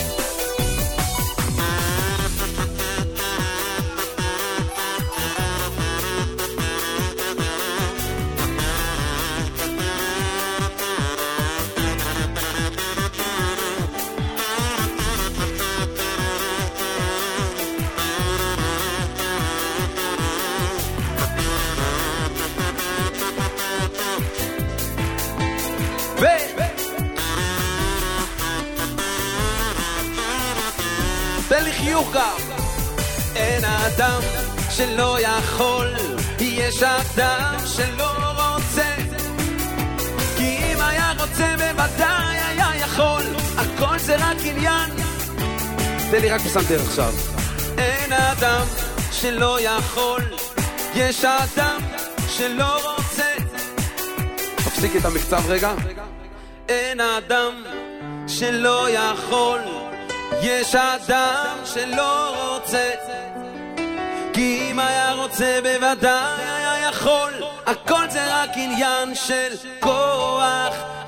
S9: תן לי חיוך גם אין אדם שלא יכול יש אדם שלא רוצה כי אם היה רוצה בוודאי היה יכול הכל זה רק עניין תן לי רק פסנתר עכשיו אין אדם שלא יכול יש אדם שלא רוצה תפסיק את המקצב רגע אין אדם שלא יכול יש אדם שלא רוצה כי אם היה רוצה בוודאי היה יכול הכל זה רק עניין של כוח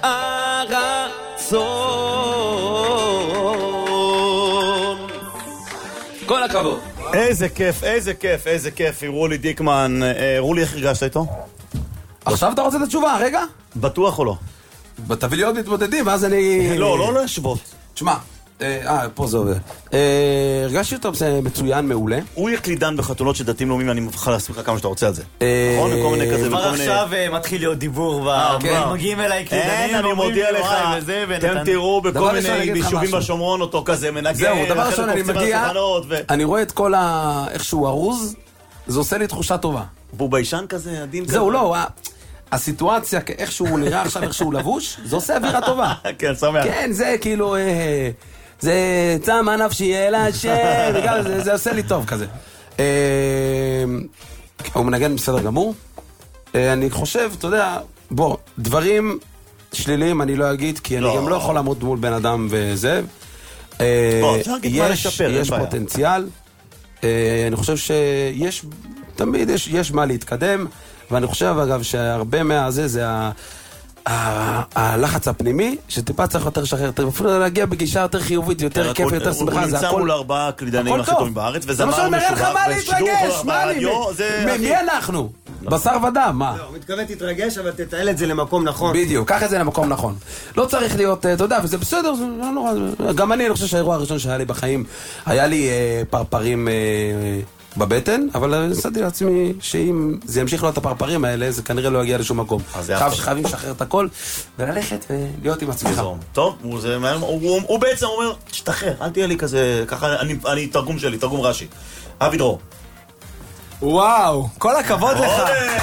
S9: הרצון. כל הכבוד.
S2: איזה כיף, איזה כיף, איזה כיף, רולי דיקמן. רולי, איך הרגשת איתו?
S4: עכשיו אתה רוצה את התשובה, רגע?
S2: בטוח או לא?
S4: תביא לי עוד מתמודדים, ואז אני...
S2: לא להשוות.
S4: תשמע, פה זה עובר. הרגשתי אותו מצוין, מעולה.
S2: הוא יהיה קלידן בחתונות של דתיים לאומיים, אני מבחר להספיק לך כמה שאתה רוצה על זה. נכון? כל מיני כזה.
S8: כבר עכשיו מתחיל להיות דיבור, מגיעים אליי קלידנים.
S2: אין, אני מודיע לך, אתם תראו בכל מיני יישובים בשומרון אותו כזה מנגן.
S4: זהו, דבר ראשון, אני מגיע, אני רואה את כל איך שהוא ארוז, זה עושה לי תחושה טובה.
S2: והוא ביישן כזה, עדין כזה.
S4: זהו, לא, הסיטואציה, איך שהוא נראה עכשיו, איך שהוא לבוש, זה עושה אווירה טובה.
S2: כן, שמח.
S4: כן, זה כאילו, זה צמא נפשי אל השם, זה עושה לי טוב כזה. הוא מנגן בסדר גמור. אני חושב, אתה יודע, בוא, דברים שליליים אני לא אגיד, כי אני גם לא יכול לעמוד מול בן אדם וזה. יש פוטנציאל. אני חושב שיש, תמיד יש מה להתקדם, ואני חושב אגב שהרבה מהזה זה הלחץ הפנימי, שטיפה צריך יותר לשחרר, אפילו להגיע בגישה יותר חיובית, יותר כיף, יותר שמחה, זה הכל...
S2: הוא נמצא מול 4 קלידנים הכי טובים בארץ, וזה
S4: מה משובח, מי אנחנו? בשר ודם, מה?
S6: הוא מתכוון תתרגש, אבל תתעל את זה למקום נכון.
S4: בדיוק, קח את זה למקום נכון. לא צריך להיות, אתה יודע, וזה בסדר, גם אני חושב שהאירוע הראשון שהיה לי בחיים, היה לי פרפרים בבטן, אבל נסעתי לעצמי שאם זה ימשיך לו את הפרפרים האלה, זה כנראה לא יגיע לשום מקום. חייבים לשחרר את הכל, וללכת ולהיות עם עצמך.
S2: טוב, הוא בעצם אומר, תשתחרר, אל תהיה לי כזה, ככה אני תרגום שלי, תרגום רש"י. אבי דרור.
S3: וואו, כל הכבוד לך.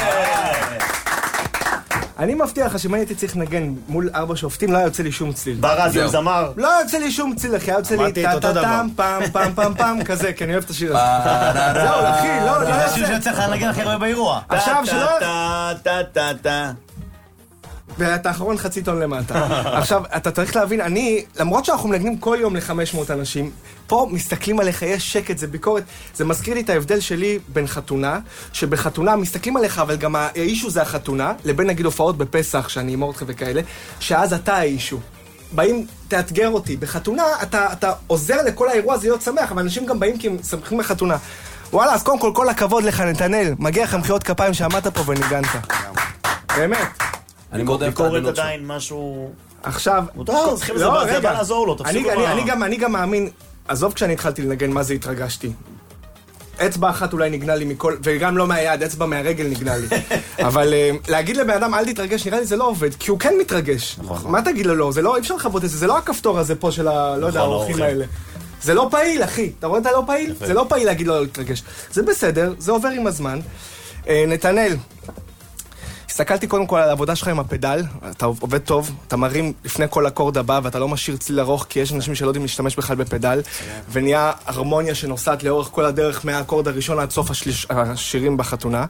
S3: אני מבטיח לך שאם הייתי צריך לנגן מול 4 שופטים, לא היה יוצא לי שום צליל.
S2: ברדיו, זמר.
S3: לא יוצא לי שום צליל, אחי, היה יוצא לי טה-טה-טם, פעם, כזה, כי אני אוהב את השיר הזה. זהו, אחי, לא
S8: זה השיר שיוצא לך לנגן הכי הרבה באירוע.
S3: עכשיו שלא...
S2: טה-טה-טה-טה.
S3: ואתה האחרון חצי טון למטה. עכשיו, אתה צריך להבין, למרות שאנחנו מנגנים כל יום ל-500 אנשים, פה מסתכלים עליך, יש שקט, זה ביקורת. זה מזכיר לי את ההבדל שלי בין חתונה, שבחתונה מסתכלים עליך, אבל גם האישו זה החתונה, לבין נגיד הופעות בפסח, שאני אמור אותך וכאלה, שאז אתה האישו. באים, תאתגר אותי. בחתונה, אתה עוזר לכל האירוע הזה להיות שמח, אבל אנשים גם באים כי הם שמחים בחתונה. וואלה, אז קודם כל הכבוד לך, נתנאל. מגיע לך מחיאות כפיים שעמדת פה וניגנת. באמת.
S4: אני מאוד אוהב את
S2: ביקורת עדיין משהו...
S3: עכשיו...
S2: זה בא לעזור לו, תפסיקו מה...
S3: אני גם מאמין, עזוב כשאני התחלתי לנגן מה זה התרגשתי. אצבע אחת אולי נגנה לי מכל, וגם לא מהיד, אצבע מהרגל נגנה לי. אבל להגיד לבן אדם אל תתרגש, נראה לי זה לא עובד, כי הוא כן מתרגש. מה תגיד לו לא? זה לא, אי אפשר לחוות את זה, זה לא הכפתור הזה פה של לא יודע, האורחים האלה. זה לא פעיל, אחי. אתה רואה את הלא פעיל? זה לא פעיל להגיד לו לא להתרגש. זה בסדר, זה עובר עם הזמן. נתנאל, הסתכלתי קודם כל על העבודה שלך עם הפדל, אתה עובד טוב, אתה מרים לפני כל אקורד הבא ואתה לא משאיר צליל ארוך כי יש אנשים שלא יודעים להשתמש בכלל בפדל ונהיה הרמוניה שנוסעת לאורך כל הדרך מהאקורד הראשון עד סוף השירים בחתונה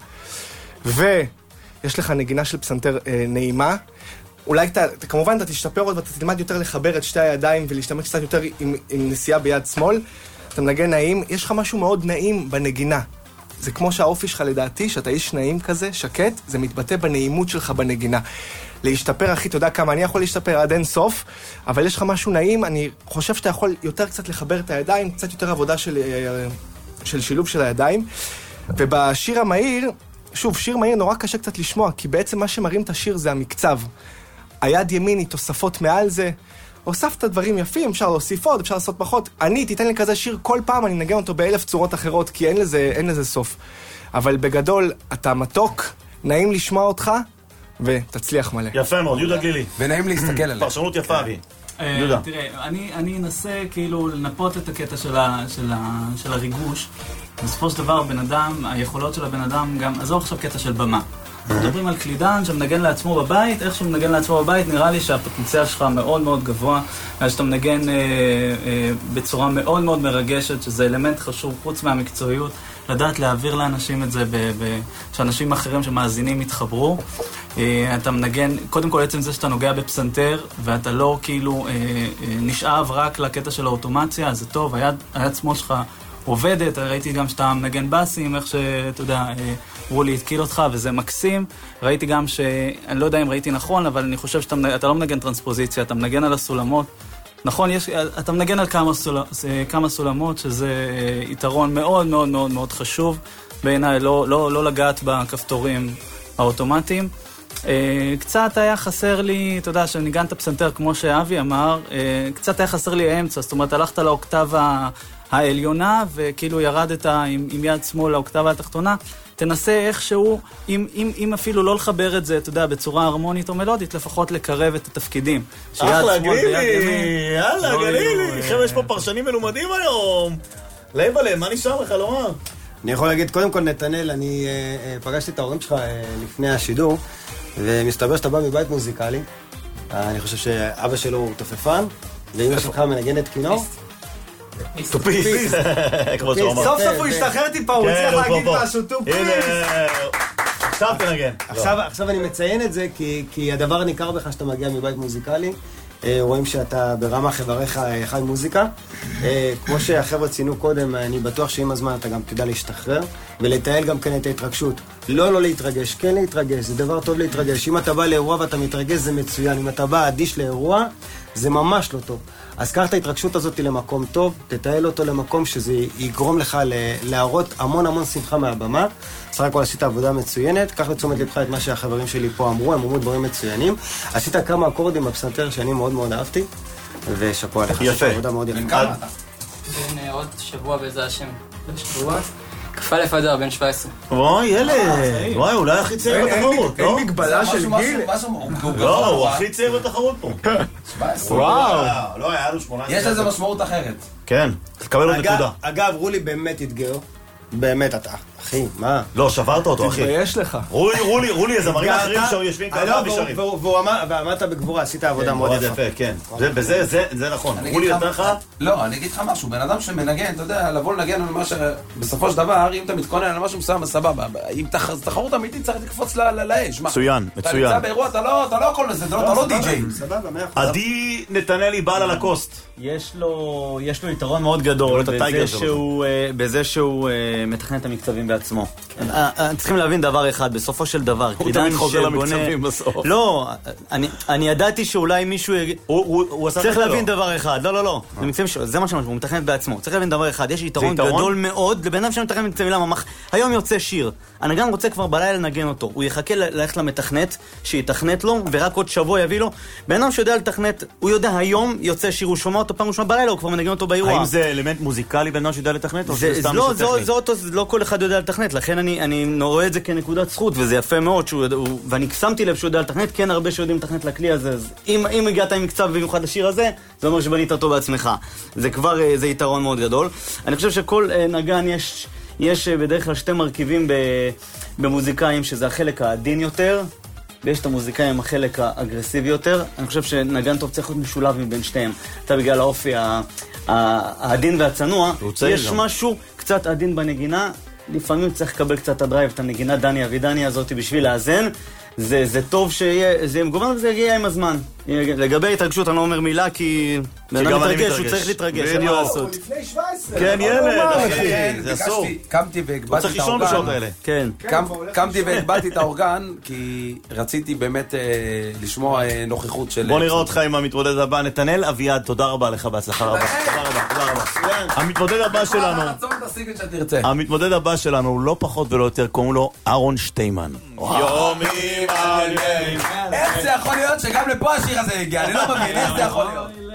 S3: ויש לך נגינה של פסנתר נעימה אולי כמובן אתה תשתפר עוד ואתה תלמד יותר לחבר את שתי הידיים ולהשתמש קצת יותר עם נסיעה ביד שמאל אתה מנגן נעים, יש לך משהו מאוד נעים בנגינה זה כמו שהאופי שלך לדעתי, שאתה איש נעים כזה, שקט, זה מתבטא בנעימות שלך בנגינה. להשתפר, אחי, אתה יודע כמה אני יכול להשתפר עד אין סוף, אבל יש לך משהו נעים, אני חושב שאתה יכול יותר קצת לחבר את הידיים, קצת יותר עבודה של שילוב של הידיים. ובשיר המהיר, שוב, שיר מהיר נורא קשה קצת לשמוע, כי בעצם מה שמרים את השיר זה המקצב. היד ימין היא תוספות מעל זה, הוספת דברים יפים, אפשר להוסיף עוד, אפשר לעשות פחות. תיתן לי כזה שיר כל פעם, אני נגן אותו ב1000 צורות אחרות, כי אין לזה סוף. אבל בגדול, אתה מתוק, נעים לשמוע אותך, ותצליח מלא.
S2: יפה מאוד, יהודה גלילי.
S4: ונעים להסתכל עליה.
S2: פרשנות יפה, אבי. יהודה.
S5: תראה, אני אנסה כאילו לנפות את הקטע של הריגוש. בסופו של דבר, בן אדם, היכולות של הבן אדם, גם, עזוב עכשיו קטע של במה. מדברים על קלידן שמנגן לעצמו בבית, איך שהוא מנגן לעצמו בבית, נראה לי שהפוטנציאל שלך מאוד מאוד גבוה, שאתה מנגן בצורה מאוד מאוד מרגשת, שזה אלמנט חשוב חוץ מהמקצועיות, לדעת להעביר לאנשים את זה, שאנשים אחרים שמאזינים יתחברו. אתה מנגן, קודם כל עצם זה שאתה נוגע בפסנתר, ואתה לא כאילו נשאב רק לקטע של האוטומציה, אז זה טוב, היד שמאל שלך עובדת, ראיתי גם שאתה מנגן בסים, איך שאתה יודע, רולי התקיל אותך, וזה מקסים. ראיתי גם אני לא יודע אם ראיתי נכון, אבל אני חושב שאתה לא מנגן טרנספוזיציה, אתה מנגן על הסולמות. נכון, אתה מנגן על כמה סולמות, שזה יתרון מאוד מאוד מאוד מאוד חשוב. בעיניי, לא לגעת בכפתורים האוטומטיים. קצת היה חסר לי, אתה יודע, שניגן את הפסנתר כמו שאבי אמר, קצת היה חסר לי האמצע, זאת אומרת, הלכת לאוקטבה העליונה, וכאילו ירדת עם יד שמאל לאוקטבה התחתונה, תנסה איכשהו, אם אפילו לא לחבר את זה, אתה יודע, בצורה הרמונית או מלודית, לפחות לקרב את התפקידים.
S2: אחלה, גלילי, יאללה, גלילי, חבר'ה, יש פה פרשנים מלומדים היום. לייבלה, מה נשאר לך לומר?
S6: אני יכול להגיד, קודם כל, נתנאל, אני פגשתי את ההורים שלך לפני השידור, ומסתבר שאתה בא מבית מוזיקלי. אני חושב שאבא שלו הוא תופפן, ואמא שלך מנגנת כינור.
S2: טופיסט.
S3: סוף סוף הוא השתחרר טיפה, הוא הצליח להגיד משהו, טופיסט.
S2: עכשיו תנגן.
S6: עכשיו אני מציין את זה, כי הדבר ניכר בך שאתה מגיע מבית מוזיקלי. רואים שאתה ברמה חבריך חי מוזיקה. כמו שהחבר'ה ציינו קודם, אני בטוח שעם הזמן אתה גם תדע להשתחרר, ולטייל גם כן את ההתרגשות. לא להתרגש, כן להתרגש, זה דבר טוב להתרגש. אם אתה בא לאירוע ואתה מתרגש, זה מצוין. אם אתה בא אדיש לאירוע, זה ממש לא טוב. אז קח את ההתרגשות הזאת למקום טוב, תטייל אותו למקום שזה יגרום לך להראות המון שמחה מהבמה. סך הכל עשית עבודה מצוינת, קח לתשומת לבך את מה שהחברים שלי פה אמרו, הם אמרו דברים מצוינים. עשית כמה אקורדים בפסנתר שאני מאוד מאוד אהבתי, ושפו עליך.
S2: יפה.
S6: עבודה מאוד יפה.
S10: כמה אתה? בין עוד שבוע בעזרת השם. בשבוע? כפל לפדר, בן 17.
S2: וואי, ילד. וואי, אולי הכי צעיר בתחרות, לא?
S3: אין מגבלה של גיל.
S2: לא, הוא הכי צעיר בתחרות פה.
S4: 17.
S2: וואו. לא, היה לו 18.
S4: יש לזה משמעות אחרת.
S2: כן, תקבל עוד נקודה.
S6: אגב, רולי באמת התגר. באמת אתה. אחי, מה?
S2: לא, שברת אותו, אחי.
S3: תתבייש לך.
S2: רולי, איזה מראים אחרים שיושבים ככה ושרים.
S6: ועמדת בגבורה, עשית עבודה מאוד יפה.
S2: כן. זה נכון. רולי יותר לך?
S4: לא, אני אגיד לך משהו, בן אדם שמנגן, אתה יודע, לבוא לנגן על מה שבסופו של דבר, אם אתה מתכונן על משהו מסוים, סבבה. אם תחרות אמיתית צריך לקפוץ לאש.
S2: מצוין.
S4: אתה נמצא באירוע, אתה לא הכל לזה, אתה לא די-ג'יי.
S6: סבבה, 100%.
S2: עדי נתנאלי בעל על הקוסט.
S8: יש לו יתרון מאוד גדול בזה שהוא מתכנן את המקצבים בעצמו. צריכים להבין דבר אחד, בסופו של דבר,
S2: הוא תמיד חוזר למקצבים בסוף.
S8: לא, אני ידעתי שאולי מישהו צריך להבין דבר אחד, לא, זה מה שאומר, הוא מתכנת בעצמו. צריך להבין דבר אחד, יש יתרון גדול מאוד לבן אדם שמתכנת מקצבים, למה היום יוצא שיר, הנגן רוצה כבר בלילה לנגן אותו, הוא יחכה ללכת למתכנת, שיתכנת לו, ורק עוד שבוע יביא לו. בן אדם שיודע לתכנת, הוא יודע היום יוצא שיר, הוא שומע אותו פעם ראשונה בלילה, הוא כבר מנגן אותו באירוע.
S2: האם זה אלמנט מוזיקלי בן אדם שיודע לתכנת, או שזה סתם
S8: לא כל אחד יודע לתכנת, לכן אני רואה את זה כנקודת זכות, וזה יפה מאוד, ואני שמתי לב שהוא יודע לתכנת, כן הרבה שיודעים לתכנת לכלי הזה, אז אם הגעת עם מקצב במיוחד לשיר הזה, זה אומר שבנית אותו בעצמך. זה כבר, זה יתרון מאוד גדול. אני חושב שכל נגן יש בדרך כלל שתי מרכיבים במוזיקאים, שזה החלק העדין יותר, ויש את המוזיקאים עם החלק האגרסיבי יותר. אני חושב שנגן טוב צריך להיות משולב מבין שתיהם. אתה בגלל האופי העדין והצנוע, יש משהו קצת עדין בנגינה, לפעמים צריך לקבל קצת את הדרייב, את הנגינה דני אבידני הזאת בשביל לאזן. זה טוב שיהיה, זה מגוון וזה יגיע עם הזמן. לגבי התרגשות אני לא אומר מילה, כי בן מתרגש, הוא צריך להתרגש, אין מה לעשות.
S6: לפני 17.
S2: כן, ילד, זה אסור.
S4: קמתי והגבלתי את האורגן.
S8: כן.
S4: קמתי והגבלתי את האורגן, כי רציתי באמת לשמוע נוכחות של...
S2: בוא נראה אותך עם המתמודד הבא. נתנאל אביעד, תודה רבה לך, בהצלחה רבה. תודה רבה. המתמודד הבא שלנו, המתמודד הבא שלנו הוא לא פחות ולא יותר, קוראים לו אהרון שטיימן. יומים על ימים.
S4: איך זה יכול להיות שגם לפה השיר הזה הגיע? אני לא מבין, איך זה יכול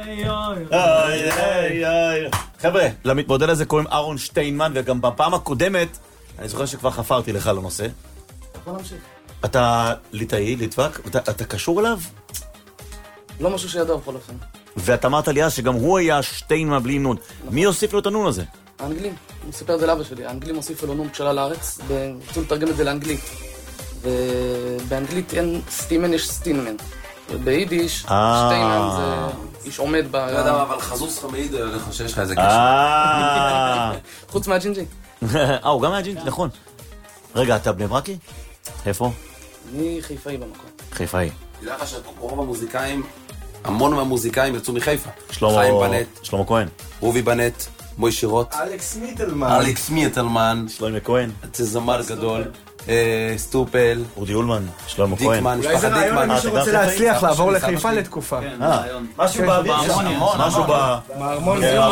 S4: להיות?
S2: חבר'ה, למתמודד הזה קוראים אהרון שטיינמן, וגם בפעם הקודמת, אני זוכר שכבר חפרתי לך לנושא.
S3: בוא נמשיך.
S2: אתה ליטאי, ליטבק, אתה קשור אליו?
S3: לא משהו שידוע בכל אופן.
S2: ואתה אמרת לי אז שגם הוא היה שטיינמן בלי נון. מי הוסיף לו את הנון הזה?
S3: האנגלים. הוא סיפר את זה לאבא שלי. האנגלים הוסיפו לו נון כשעלה לארץ, ורצו לתרגם את זה לאנגלית. ובאנגלית אין סטימן, יש סטינמן. וביידיש, שטיינמן זה איש עומד ב...
S4: לא יודע, אבל חזוס לך מעיד לך שיש לך איזה קשר.
S3: חוץ מהג'ינג'י.
S2: הוא גם מהג'ינג'י, נכון. רגע, אתה בני ברקי? איפה?
S3: אני חיפאי במקום.
S2: חיפאי.
S4: תדע לך שרוב המוזיקאים, המון מהמוזיקאים יצאו מחיפה.
S2: חיים בנט. שלמה כהן.
S4: רובי בנט. מוישי רוט.
S6: אלכס מיטלמן.
S4: אלכס מיטלמן.
S2: שלמה כהן.
S4: זה זמר גדול. סטופל,
S2: אודי אולמן, שלמה כהן.
S4: דיקמן,
S3: אולי זה
S4: משפחת
S3: רעיון
S4: דיקמן.
S3: למי שרוצה להצליח לעבור לחיפה לתקופה.
S2: משהו באוויר שם, משהו
S3: בהרמוניה.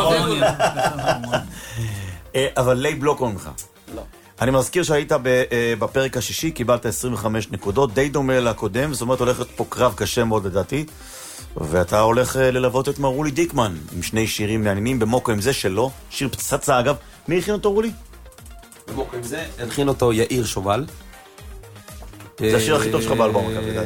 S2: אבל לייב לא קוראים לך.
S8: לא.
S2: אני מזכיר שהיית בפרק השישי, קיבלת 25 נקודות, די דומה לקודם, זאת אומרת הולכת פה קרב קשה מאוד לדעתי, ואתה הולך ללוות את מר רולי דיקמן, עם שני שירים מעניינים, במוקו עם זה שלו, שיר פצצה אגב. מי הכין אותו רולי?
S4: במוקו עם זה, הלחין אותו יאיר שובל.
S2: זה השיר הכי טוב שלך באלבום, אגב, לדעתי.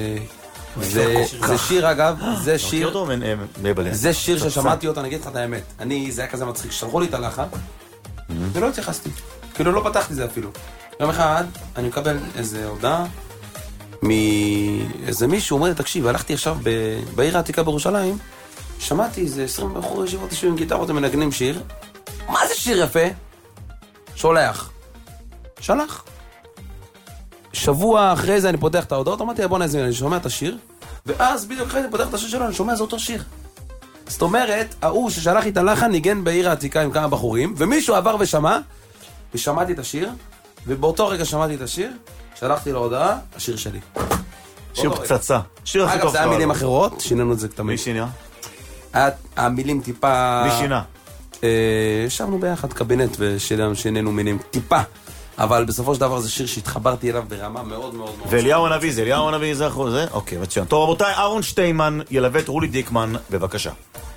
S4: זה שיר אגב, זה שיר ששמעתי אותו, אני אגיד לך את האמת. זה היה כזה מצחיק, שלחו לי את הלחן, ולא התייחסתי. כאילו לא פתחתי זה אפילו. יום אחד אני מקבל איזה הודעה מאיזה מישהו, אומר לי, תקשיב, הלכתי עכשיו בעיר העתיקה בירושלים, שמעתי איזה 20 בחורי ישיבות יושבים עם גיטרות, הם מנגנים שיר. מה זה שיר יפה? שולח. שלח. שבוע אחרי זה אני פותח את ההודעות, אמרתי, בוא נזמין, אני שומע את השיר, ואז בדיוק אחרי זה פותח את השיר שלו, אני שומע, זה אותו שיר. זאת אומרת, ההוא ששלח לי את הלחן ניגן בעיר העתיקה עם כמה בחורים, ומישהו עבר ושמע, ושמעתי את השיר, ובאותו רגע שמעתי את השיר, שלחתי לו הודעה, השיר שלי.
S2: שיר פצצה. שיר הכי טוב.
S4: אגב, זה היה מילים אחרות, שינינו את זה תמיד.
S2: מי שינה?
S4: המילים טיפה...
S2: מי שינה?
S4: ישבנו ביחד קבינט ושינינו מילים טיפה. אבל בסופו של דבר זה שיר שהתחברתי אליו ברמה מאוד מאוד מאוד.
S2: ואליהו הנביא, זה אליהו הנביא, זה אחוז, זה? אוקיי, מצוין. טוב, רבותיי, אהרון שטיימן ילווה את רולי דיקמן, בבקשה.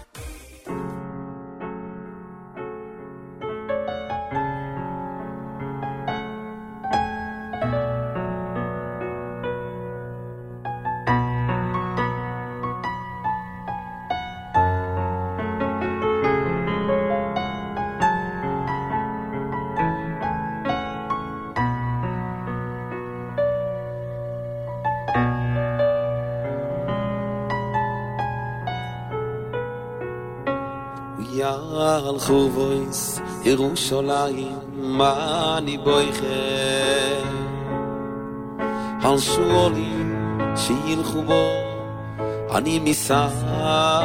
S9: הלכו בויס ירושלים אני בויכה על שואלים שילכו בו אני מסעבה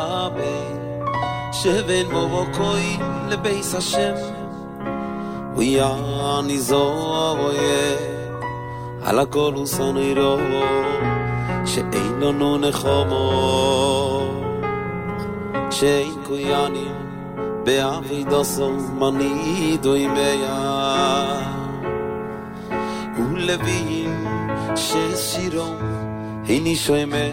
S9: שבן מובוקוי לבייס השם ויאני זויה על הכל וסנירו שאין לנו נחומו שאין קויאנים בעבידוסו מנידו ימיה ולווים ששירו איני שומע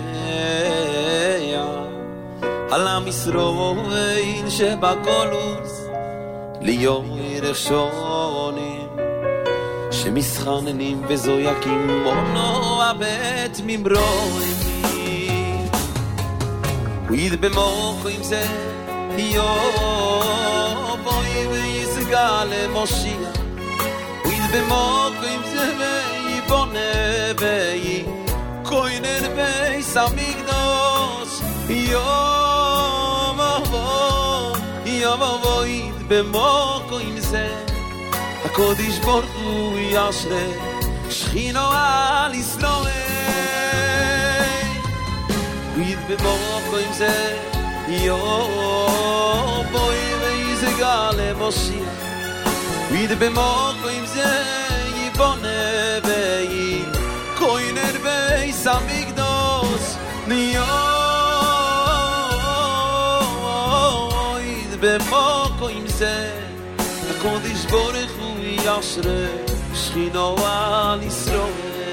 S9: על המסרוין שבגולוס ליורך שונים שמסחננים וזויקים מונו הבית ממרוים ויד במוחו עם זה בואי ויסגע למושיע ויד במוחו עם זה ויבונה ויכוינן בייס המקדוש ויד במוחו עם זה הקודש ברוך הוא ישרה שכינו על ישראל ויד במוחו עם זה בואי ויסגע למושיע ויד במוחו עם זה יבונה ויכוינן בייס המקדוש ויד במוחו עם זה הקודש ברוך הוא ישרה שכינו על ישראל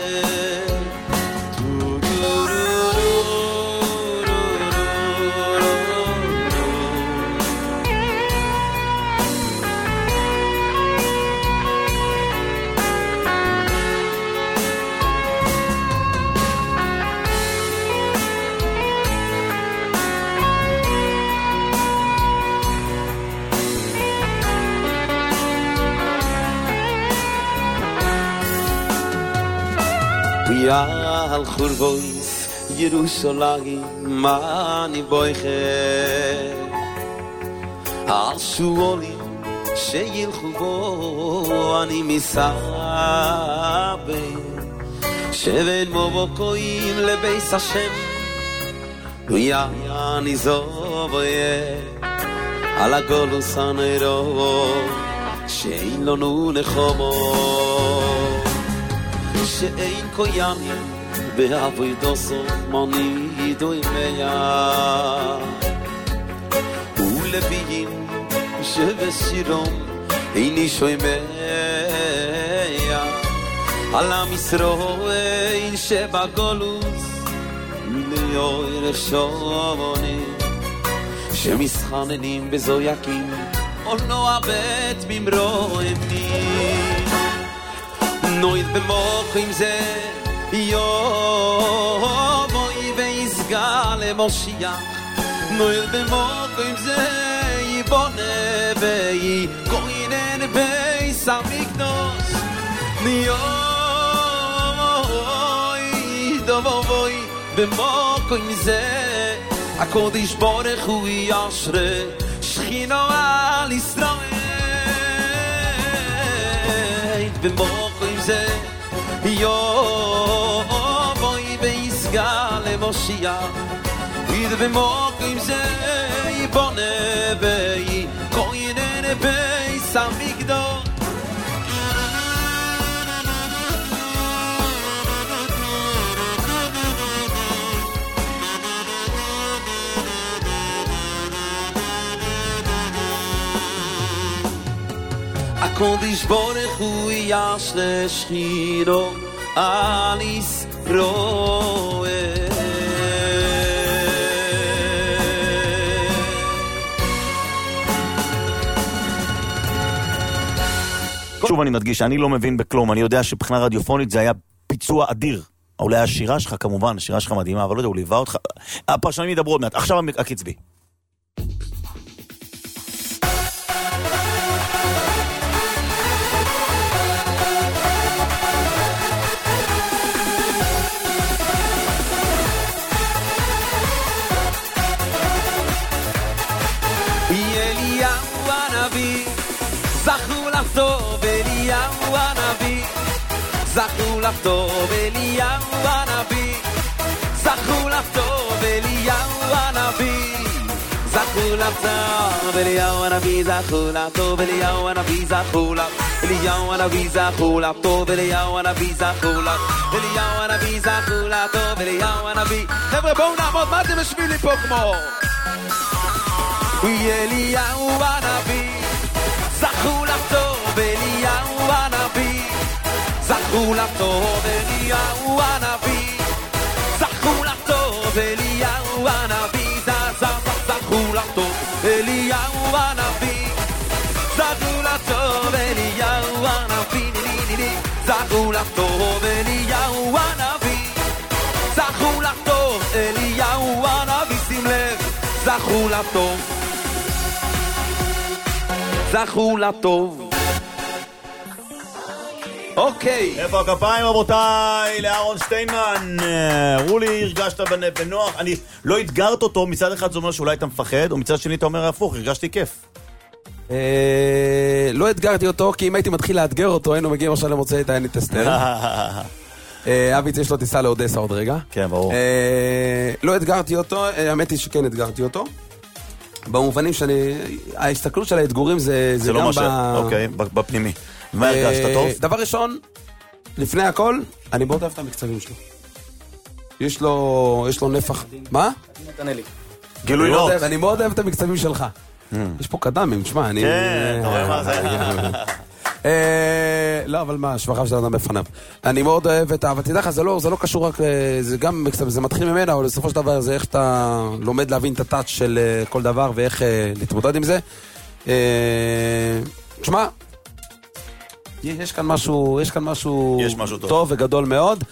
S9: על חורבויס ירושלים אני בויכה על שואלים שילכו בו אני מסעבה שבן מובוקוים לבייס השם ויאני זויה על הגולוס הנרו שאין לנו נחומו שאין קוימים בעבודתו מנידו ימיה ולוויים שבשירום איני שומע על עם ישראל שבגולוס ליאור שובונים שמסחננים בזויקים אולנו הבית ממרואמים נויד במוחים זה יובוי ויסגל למושיח נויד במוחים זה יבונה ויכוינן בייס המקדוש ניוי דובוי במוחים זה הקודש בורך הוא ישרה שכינו על ישראל במוחים זה יובוי ויסגל למושיח במוחים זה יבונה ויכוינן בייס המקדוש הקודש בורך הוא יש לשכינו על ישראל
S2: שוב אני מדגיש, אני לא מבין בכלום, אני יודע שבחינה רדיופונית זה היה פיצוע אדיר. אולי השירה שלך כמובן, השירה שלך מדהימה, אבל לא יודע, הוא ליווה אותך. הפרשנים ידברו עוד מעט, עכשיו הקצבי.
S9: זכו לטוב אליהו הנביא זכו לטוב אליהו הנביא זכו לטוב אליהו הנביא זכו לטוב אליהו הנביא זכו לטוב אליהו הנביא זכו אליהו הנביא זכו לטוב אליהו הנביא זכו אליהו הנביא זכו לטוב אליהו הנביא חבר'ה בואו נעמוד מה אתם משמיעים לי פה כמו אליהו הנביא זכו לטוב אליהו הנביא זכו לטוב אליהו הנביא זכו לטוב אליהו הנביא זכו לטוב אליהו הנביא זכו לטוב אליהו הנביא זכו לטוב אליהו הנביא זכו לטוב אליהו הנביא שים לב זכו לטוב זכו לטוב. אוקיי.
S2: איפה הכפיים רבותיי? לאהרון שטיינמן. רולי, הרגשת בנוח. אני לא אתגרת אותו, מצד אחד זה אומר שאולי אתה מפחד, ומצד שני אתה אומר הפוך, הרגשתי כיף.
S4: לא אתגרתי אותו, כי אם הייתי מתחיל לאתגר אותו, היינו מגיעים עכשיו למוצאי את העין לטסטר. אביץ יש לו טיסה לאודסה עוד רגע.
S2: כן, ברור.
S4: לא אתגרתי אותו, האמת היא שכן אתגרתי אותו. במובנים ההסתכלות של האתגורים זה
S2: לא
S4: גם
S2: אוקיי, בפנימי. מה הרגשת טוב?
S4: דבר ראשון, לפני הכל, אני מאוד אוהב את המקצבים שלו. יש לו נפח. מה?
S2: גילוי נאות.
S4: אני מאוד אוהב את המקצבים שלך. יש פה קדמים, תשמע, אני...
S2: כן, אתה רואה מה זה?
S4: לא, אבל מה, שבחיו של אדם בפניו. אני מאוד אוהב את אבל תדע לך, זה לא קשור רק, זה גם, זה מתחיל ממנה, אבל בסופו של דבר זה איך אתה לומד להבין את הטאץ' של כל דבר ואיך להתמודד עם זה. תשמע, יש כאן משהו טוב וגדול מאוד.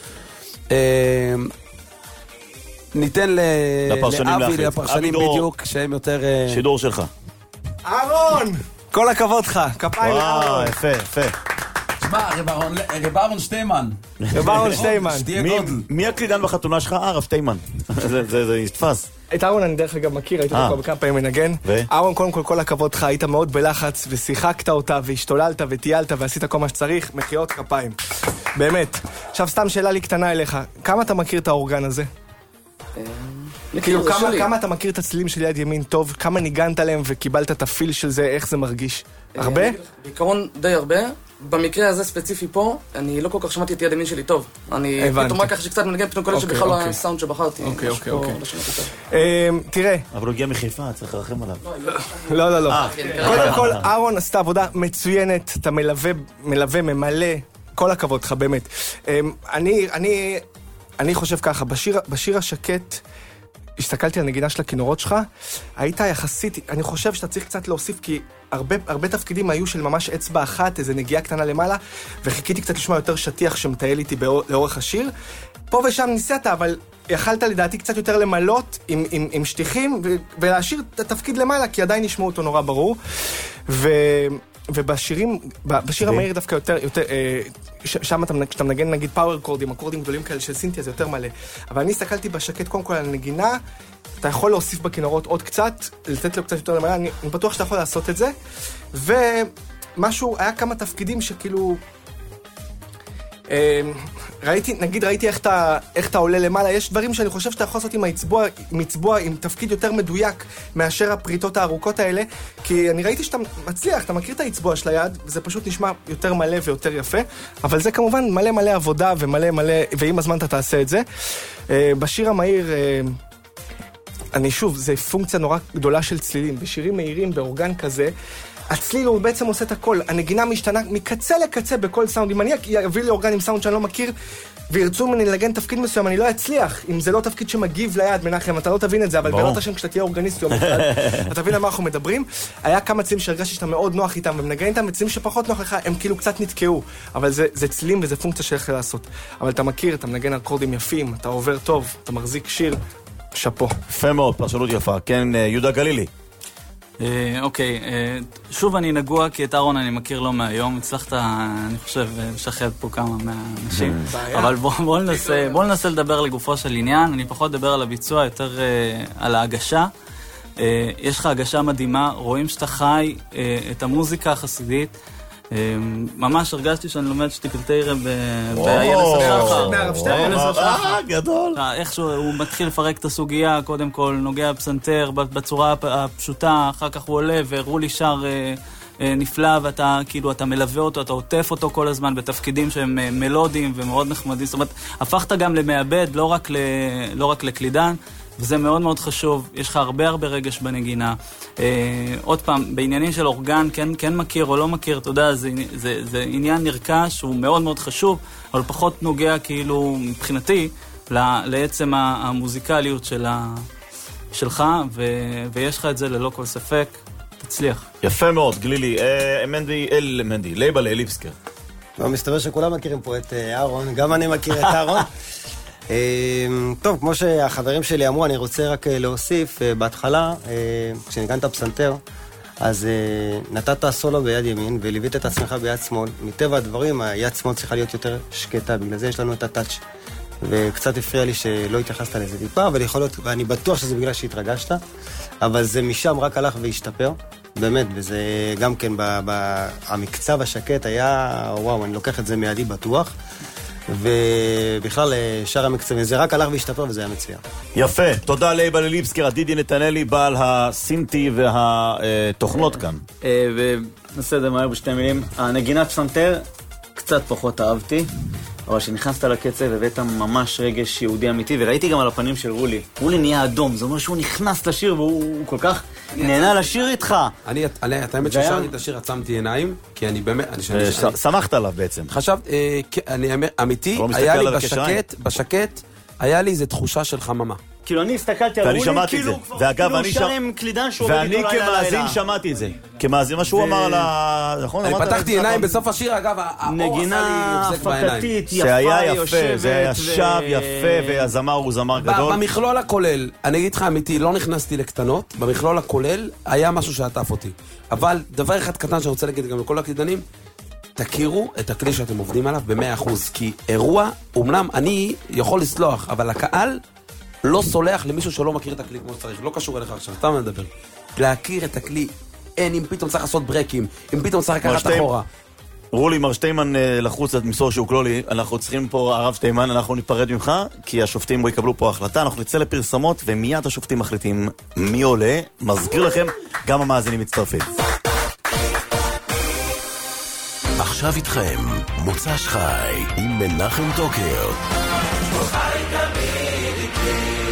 S4: ניתן לאבי, לפרשנים בדיוק, שהם יותר...
S2: שידור שלך.
S3: אהרון! כל הכבוד לך, כפיים לאהרון.
S2: וואו, יפה, יפה.
S4: תשמע, רב אהרון שטיימן.
S3: רב אהרון שטיימן.
S2: מי הקלידן בחתונה שלך? רב שטיימן. זה יתפס.
S3: את אהרון אני דרך אגב מכיר, הייתי פה בכמה פעמים מנגן. אהרון, קודם כל הכבוד לך, היית מאוד בלחץ, ושיחקת אותה, והשתוללת, וטיילת, ועשית כל מה שצריך, מחיאות כפיים. באמת. עכשיו סתם שאלה לי קטנה אליך, כמה אתה מכיר את האורגן הזה? כאילו, כמה אתה מכיר את הצלילים של יד ימין טוב? כמה ניגנת עליהם וקיבלת את הפיל של זה, איך זה מרגיש? הרבה?
S11: בעיקרון די הרבה, במקרה הזה ספציפי פה, אני לא כל כך שמעתי את יד ימין שלי טוב. אני פתאום רק ככה שקצת מנגן, פתאום קודם שבכלל לא היה סאונד שבחרתי.
S3: אוקיי. תראה.
S2: אבל הוא הגיע מחיפה, צריך לרחם עליו.
S3: לא. קודם כל, אהרון עשתה עבודה מצוינת, אתה מלווה, ממלא, כל הכבוד לך, באמת. אני חושב ככה, בשיר השקט, הסתכלתי על נגינה של הכינורות שלך, היית יחסית, אני חושב שאתה צריך קצת להוסיף, כי הרבה תפקידים היו של ממש אצבע אחת, איזו נגיעה קטנה למעלה, וחיכיתי קצת לשמוע יותר שטיח שמטייל איתי לאורך השיר. פה ושם ניסית, אבל יכלת לדעתי קצת יותר למלות עם שטיחים, ולהשאיר את התפקיד למעלה, כי עדיין נשמעו אותו נורא ברור. בשיר המהיר דווקא יותר, שם כשאתה מנגן נגיד פאוור קורדים, אקורדים גדולים כאלה של סינתיה, זה יותר מלא. אבל אני הסתכלתי בשקט קודם כל על הנגינה, אתה יכול להוסיף בכינורות עוד קצת, לתת לו קצת יותר למעלה, אני בטוח שאתה יכול לעשות את זה. ומשהו, היה כמה תפקידים שכאילו... ראיתי איך אתה עולה למעלה, יש דברים שאני חושב שאתה יכול לעשות עם מצבוע, עם תפקיד יותר מדויק מאשר הפריטות הארוכות האלה, כי אני ראיתי שאתה מצליח, אתה מכיר את האצבוע של היד, וזה פשוט נשמע יותר מלא ויותר יפה, אבל זה כמובן מלא עבודה ומלא, ועם הזמן אתה תעשה את זה. בשיר המהיר, זה פונקציה נורא גדולה של צלילים, בשירים מהירים, באורגן כזה, הצליל הוא בעצם עושה את הכל, הנגינה משתנה מקצה לקצה בכל סאונד. אם אני אביא לי אורגן עם סאונד שאני לא מכיר, וירצו ממני לנגן תפקיד מסוים, אני לא אצליח. אם זה לא תפקיד שמגיב ליד, מנחם, אתה לא תבין את זה, אבל בעלות השם כשאתה תהיה אורגניסט יום אחד, אתה תבין על מה אנחנו מדברים. היה כמה צלילים שהרגשתי שאתה מאוד נוח איתם, ומנגן איתם, וצלילים שפחות נוח לך, הם כאילו קצת נתקעו. אבל זה צלילים וזה פונקציה שלך לעשות. אבל אתה מכיר, אתה מנגן אקורדים יפים, אתה עובר טוב, אתה מחזיק שיר, שפו.
S2: יפה מאוד, פרשנות יפה. כן, יהודה גלילי.
S5: אוקיי, שוב אני נגוע, כי את אהרון אני מכיר לא מהיום, הצלחת, אני חושב, לשחד פה כמה מהאנשים, אבל בואו ננסה לדבר לגופו של עניין, אני פחות לדבר על הביצוע, יותר על ההגשה. יש לך הגשה מדהימה, רואים שאתה חי את המוזיקה החסידית, ממש הרגשתי שאני לומד שטיקלטיירה באיילס השחר.
S2: גדול.
S5: איכשהו הוא מתחיל לפרק את הסוגיה, קודם כל נוגע בפסנתר בצורה הפשוטה, אחר כך הוא עולה ורולי שר נפלא, ואתה כאילו, אתה מלווה אותו, אתה עוטף אותו כל הזמן בתפקידים שהם מלודיים ומאוד נחמדים. זאת אומרת, הפכת גם למעבד, לא רק לקלידן, וזה מאוד מאוד חשוב, יש לך הרבה רגש בנגינה. עוד פעם, בעניינים של אורגן, כן מכיר או לא מכיר, אתה יודע, זה עניין נרכש, הוא מאוד מאוד חשוב, אבל פחות נוגע כאילו מבחינתי לעצם המוזיקליות שלך, ויש לך את זה ללא כל ספק, תצליח.
S2: יפה מאוד, גלילי. מנדי, לייבל ליבסקר.
S6: מסתבר שכולם מכירים פה את אהרון, גם אני מכיר את אהרון. טוב, כמו שהחברים שלי אמרו, אני רוצה רק להוסיף, בהתחלה, כשניגנת פסנתר, אז נתת סולו ביד ימין וליווית את עצמך ביד שמאל. מטבע הדברים, היד שמאל צריכה להיות יותר שקטה, בגלל זה יש לנו את הטאץ'. וקצת הפריע לי שלא התייחסת לזה טיפה, ואני בטוח שזה בגלל שהתרגשת, אבל זה משם רק הלך והשתפר, באמת, וזה גם כן, המקצב השקט היה, וואו, אני לוקח את זה מידי בטוח. ובכלל שאר המקצבים, זה רק הלך והשתפר וזה היה מצוין.
S2: יפה, תודה לייבל ליבסקר, דידי נתנאלי, בעל הסינטי והתוכנות כאן.
S8: ונעשה את זה מהר בשתי מילים. הנגינת פסנתר קצת פחות אהבתי, אבל כשנכנסת לקצב הבאת ממש רגש יהודי אמיתי, וראיתי גם על הפנים של רולי. רולי נהיה אדום, זה אומר שהוא נכנס לשיר והוא כל כך נהנה לשיר איתך.
S4: את האמת ששרתי את השיר, עצמתי עיניים, כי אני באמת...
S2: שמחת עליו בעצם.
S4: אני אמיתי, היה לי בשקט, היה לי איזו תחושה של חממה.
S8: כאילו אני הסתכלתי על רולי, כאילו הוא שר עם קלידן שעובד איתו לילה.
S2: ואני כמאזין שמעתי את זה. כמאזין, מה שהוא אמר על ה... נכון?
S4: אני פתחתי עיניים בסוף השיר, אגב,
S8: נגינה הפקתית, יפה,
S2: זה היה יפה, זה היה שב יפה, והזמר הוא זמר גדול.
S4: במכלול הכולל, אני אגיד לך אמיתי, לא נכנסתי לקטנות, במכלול הכולל היה משהו שעטף אותי. אבל דבר אחד קטן שאני רוצה להגיד גם לכל הקלידנים, תכירו את הכלי שאתם עובדים עליו ב100%, כי אירוע, אומנם אני יכול לסלוח, אבל הקהל לא סולח למישהו שלא מכיר את הכלי כמו שצריך, לא קשור אליך עכשיו, אתה מדבר. להכיר את הכלי, אין, אם פתאום צריך לעשות ברקים, אם פתאום צריך לקחת אחורה.
S2: רולי, מר שטיימן לחוץ את מסור שהוא קלולי, אנחנו צריכים פה, הרב שטיימן, אנחנו ניפרד ממך, כי השופטים יקבלו פה החלטה, אנחנו נצא לפרסמות, ומיד השופטים מחליטים מי עולה. מזכיר לכם, גם המאזינים מצטרפים.
S1: עכשיו איתכם, מוצ"ש חי עם מנחם טוקר.
S9: חי תמיד איתי